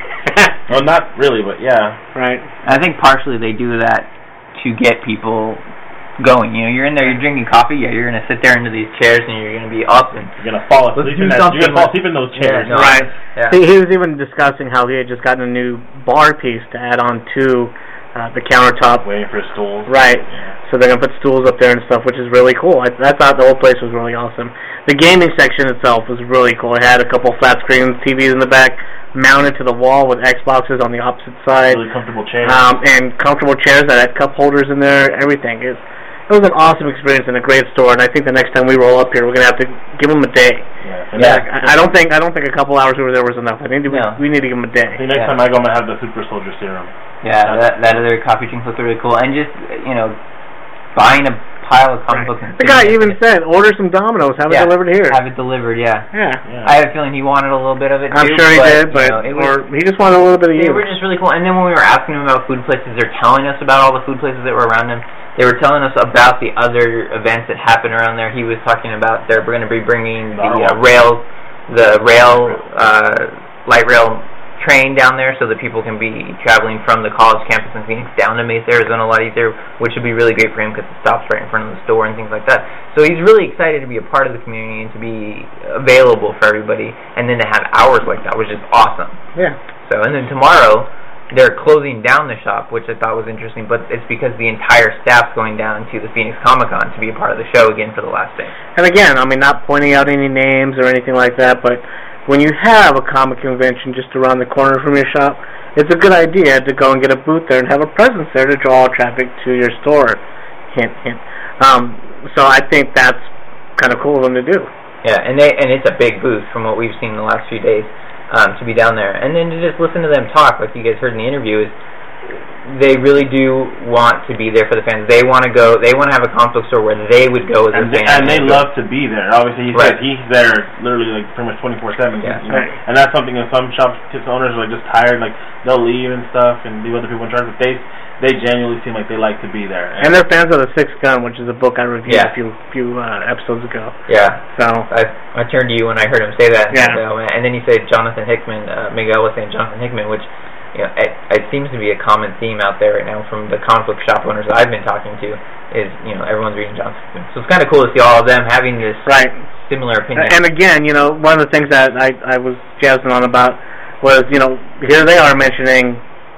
Well, not really, but yeah. Right. I think partially they do that to get people going. You know, you're in there, you're drinking coffee, yeah, you're going to sit there into these chairs, and you're going to be up, and you're going to fall asleep in that, you're going to fall asleep in those chairs. Yeah, no, right. Yeah. He, he was even discussing how he had just gotten a new bar piece to add on to uh, the countertop. Waiting for stools. Right. Yeah. So they're going to put stools up there and stuff, which is really cool. I, I thought the whole place was really awesome. The gaming section itself was really cool. It had a couple flat screen T Vs in the back, mounted to the wall with Xboxes on the opposite side. Really comfortable chairs. Um, and comfortable chairs that had cup holders in there, everything. It, it was an awesome experience and a great store, and I think the next time we roll up here, we're going to have to give them a day. Yeah. yeah. I, I don't think I don't think a couple hours we were there was enough. I think we, no. we need to give them a day. The next yeah. time I go, I'm going to have the Super Soldier Serum. Yeah, that, that other coffee drink looked really cool. And just, you know, buying a pile of comic right. books. And the guy even said, order some Domino's, have yeah, it delivered here. Have it delivered, yeah. Yeah. yeah. I have a feeling he wanted a little bit of it, I'm too. sure he but, did, but you know, it was, or he just wanted a little bit of they you. They were just really cool. And then when we were asking him about food places, they're telling us about all the food places that were around him. They were telling us about the other events that happen around there. He was talking about they're going to be bringing the uh, rail, the rail, uh, light rail train down there so that people can be traveling from the college campus in Phoenix down to Mesa, Arizona a lot easier, which would be really great for him because it stops right in front of the store and things like that. So he's really excited to be a part of the community and to be available for everybody, and then to have hours like that was just awesome. Yeah. So, and then tomorrow they're closing down the shop, which I thought was interesting, but it's because the entire staff's going down to the Phoenix Comic-Con to be a part of the show again for the last day. And again, I mean, not pointing out any names or anything like that, but when you have a comic convention just around the corner from your shop, it's a good idea to go and get a booth there and have a presence there to draw traffic to your store. Hint, hint. Um, so I think that's kind of cool of them to do. Yeah, and they and it's a big booth from what we've seen the last few days um, to be down there. And then to just listen to them talk, like you guys heard in the interview, is they really do want to be there for the fans. They want to go. They want to have a comic book store where they would go as and a they, fan. And they love to be there. Obviously, he right. said he's there literally like pretty much twenty-four seven. Yeah. You know? Right. And that's something that some shop owners are like just tired. Like they'll leave and stuff and leave other people in charge. But they they genuinely seem like they like to be there. And, and they're fans of The Sixth Gun, which is a book I reviewed yeah. a few few uh, episodes ago. Yeah. So I I turned to you when I heard him say that. Yeah. And, uh, and then he said Jonathan Hickman. Uh, Miguel was saying Jonathan Hickman, which. You know, it, it seems to be a common theme out there right now from the comic book shop owners that I've been talking to is, you know, everyone's reading Jonathan Hickman. So it's kind of cool to see all of them having this right. similar opinion. And again, you know, one of the things that I, I was jazzing on about was, you know, here they are mentioning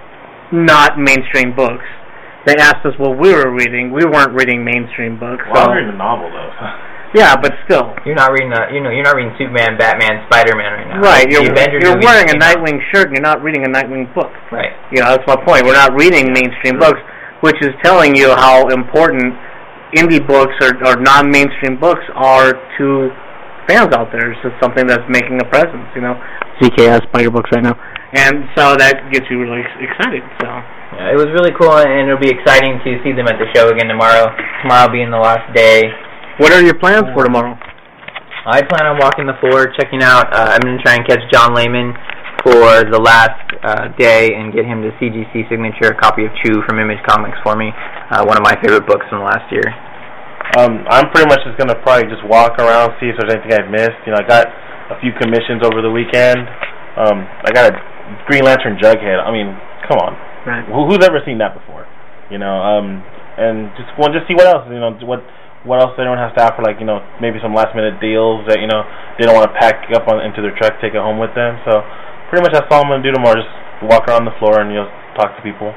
not mainstream books. They asked us what we were reading. We weren't reading mainstream books. Well, so. I'm reading a novel, though. Yeah, but still. You're not reading, a, you know, you're not reading Superman, Batman, Spider-Man right now. Right. You're, you're wearing a Nightwing out. shirt and you're not reading a Nightwing book. Right. You know, that's my point. We're not reading mainstream books, which is telling you how important indie books or, or non-mainstream books are to fans out there. It's just something that's making a presence, you know. C K has Spider Books right now. And so that gets you really excited, so. Yeah, it was really cool, and it'll be exciting to see them at the show again tomorrow. Tomorrow being the last day. What are your plans for tomorrow? I plan on walking the floor, checking out. Uh, I'm going to try and catch John Layman for the last uh, day and get him to C G C signature a copy of Chew from Image Comics for me, uh, one of my favorite books from last year. Um, I'm pretty much just going to probably just walk around, see if there's anything I've missed. You know, I got a few commissions over the weekend. Um, I got a Green Lantern Jughead. I mean, come on. Right. Who, who's ever seen that before? You know, um, and just want well, just see what else, you know, what what else anyone has to offer, like, you know, maybe some last minute deals that, you know, they don't want to pack up on into their truck, take it home with them. So pretty much that's all I'm going to do tomorrow, just walk around the floor and, you know, talk to people.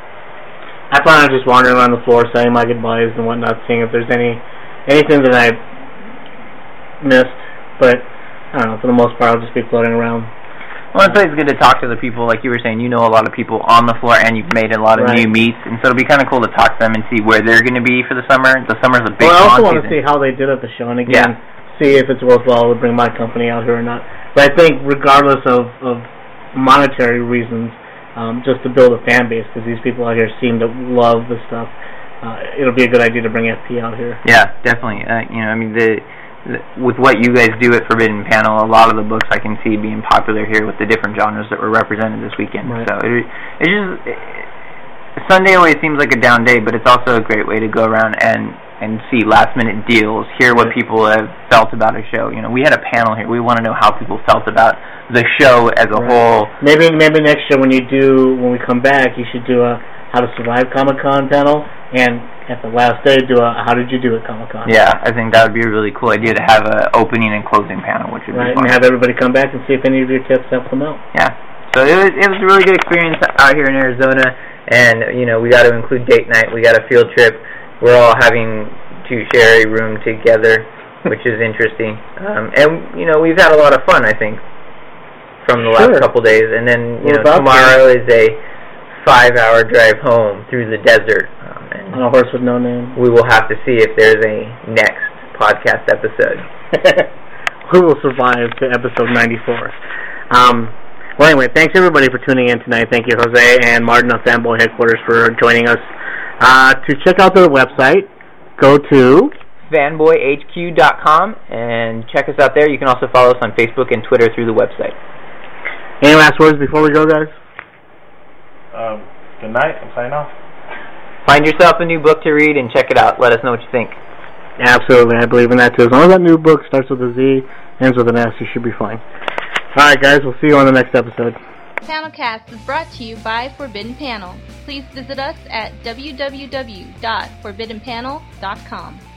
I plan on just wandering around the floor, saying my goodbyes and whatnot, seeing if there's any anything that I missed. But I don't know, for the most part, I'll just be floating around. Well, it's always good to talk to the people. Like you were saying, you know a lot of people on the floor, and you've made a lot of Right. new meets, and so it'll be kind of cool to talk to them and see where they're going to be for the summer. The summer's a big Well, I also con want to season. see how they did at the show, and again, Yeah. see if it's worthwhile to bring my company out here or not. But I think, regardless of, of monetary reasons, um, just to build a fan base, because these people out here seem to love the stuff, uh, it'll be a good idea to bring F P out here. Yeah, definitely. Uh, you know, I mean, the, the with what you guys do at Forbidden Panel, a lot of the books I can see being popular here with the different genres that were represented this weekend. Right. So it, it just it, Sunday always seems like a down day, but it's also a great way to go around and and see last minute deals, hear what people have felt about a show. You know, we had a panel here. We want to know how people felt about the show as a Right. whole. Maybe maybe next year when you do when we come back, you should do a How to Survive Comic-Con panel, and at the last day do a How Did You Do at Comic-Con. Yeah, I think that would be a really cool idea to have a opening and closing panel, which would Right, be fun. and have everybody come back and see if any of your tips help them out. Yeah. So it was it was a really good experience out here in Arizona, and you know we got to include date night. We got a field trip. We're all having to share a room together, which is interesting. Um, and you know we've had a lot of fun, I think, from the Sure. last couple days. And then you We're know about tomorrow is a five-hour drive home through the desert, um, and On a horse with no name. we will have to see if there's a next podcast episode. Who will survive to episode ninety-four? Um, well, anyway, thanks everybody for tuning in tonight. Thank you, Jose and Martin of Fanboy Headquarters, for joining us. Uh, to check out the website, go to fanboy h q dot com and check us out there. You can also follow us on Facebook and Twitter through the website. Any last words before we go, guys? Um, good night. I'm signing off. Find yourself a new book to read and check it out. Let us know what you think. Absolutely, I believe in that too. As long as that new book starts with a Z, ends with an S, you should be fine. Alright guys, we'll see you on the next episode. Panelcast is brought to you by Forbidden Panel. Please visit us at w w w dot forbidden panel dot com.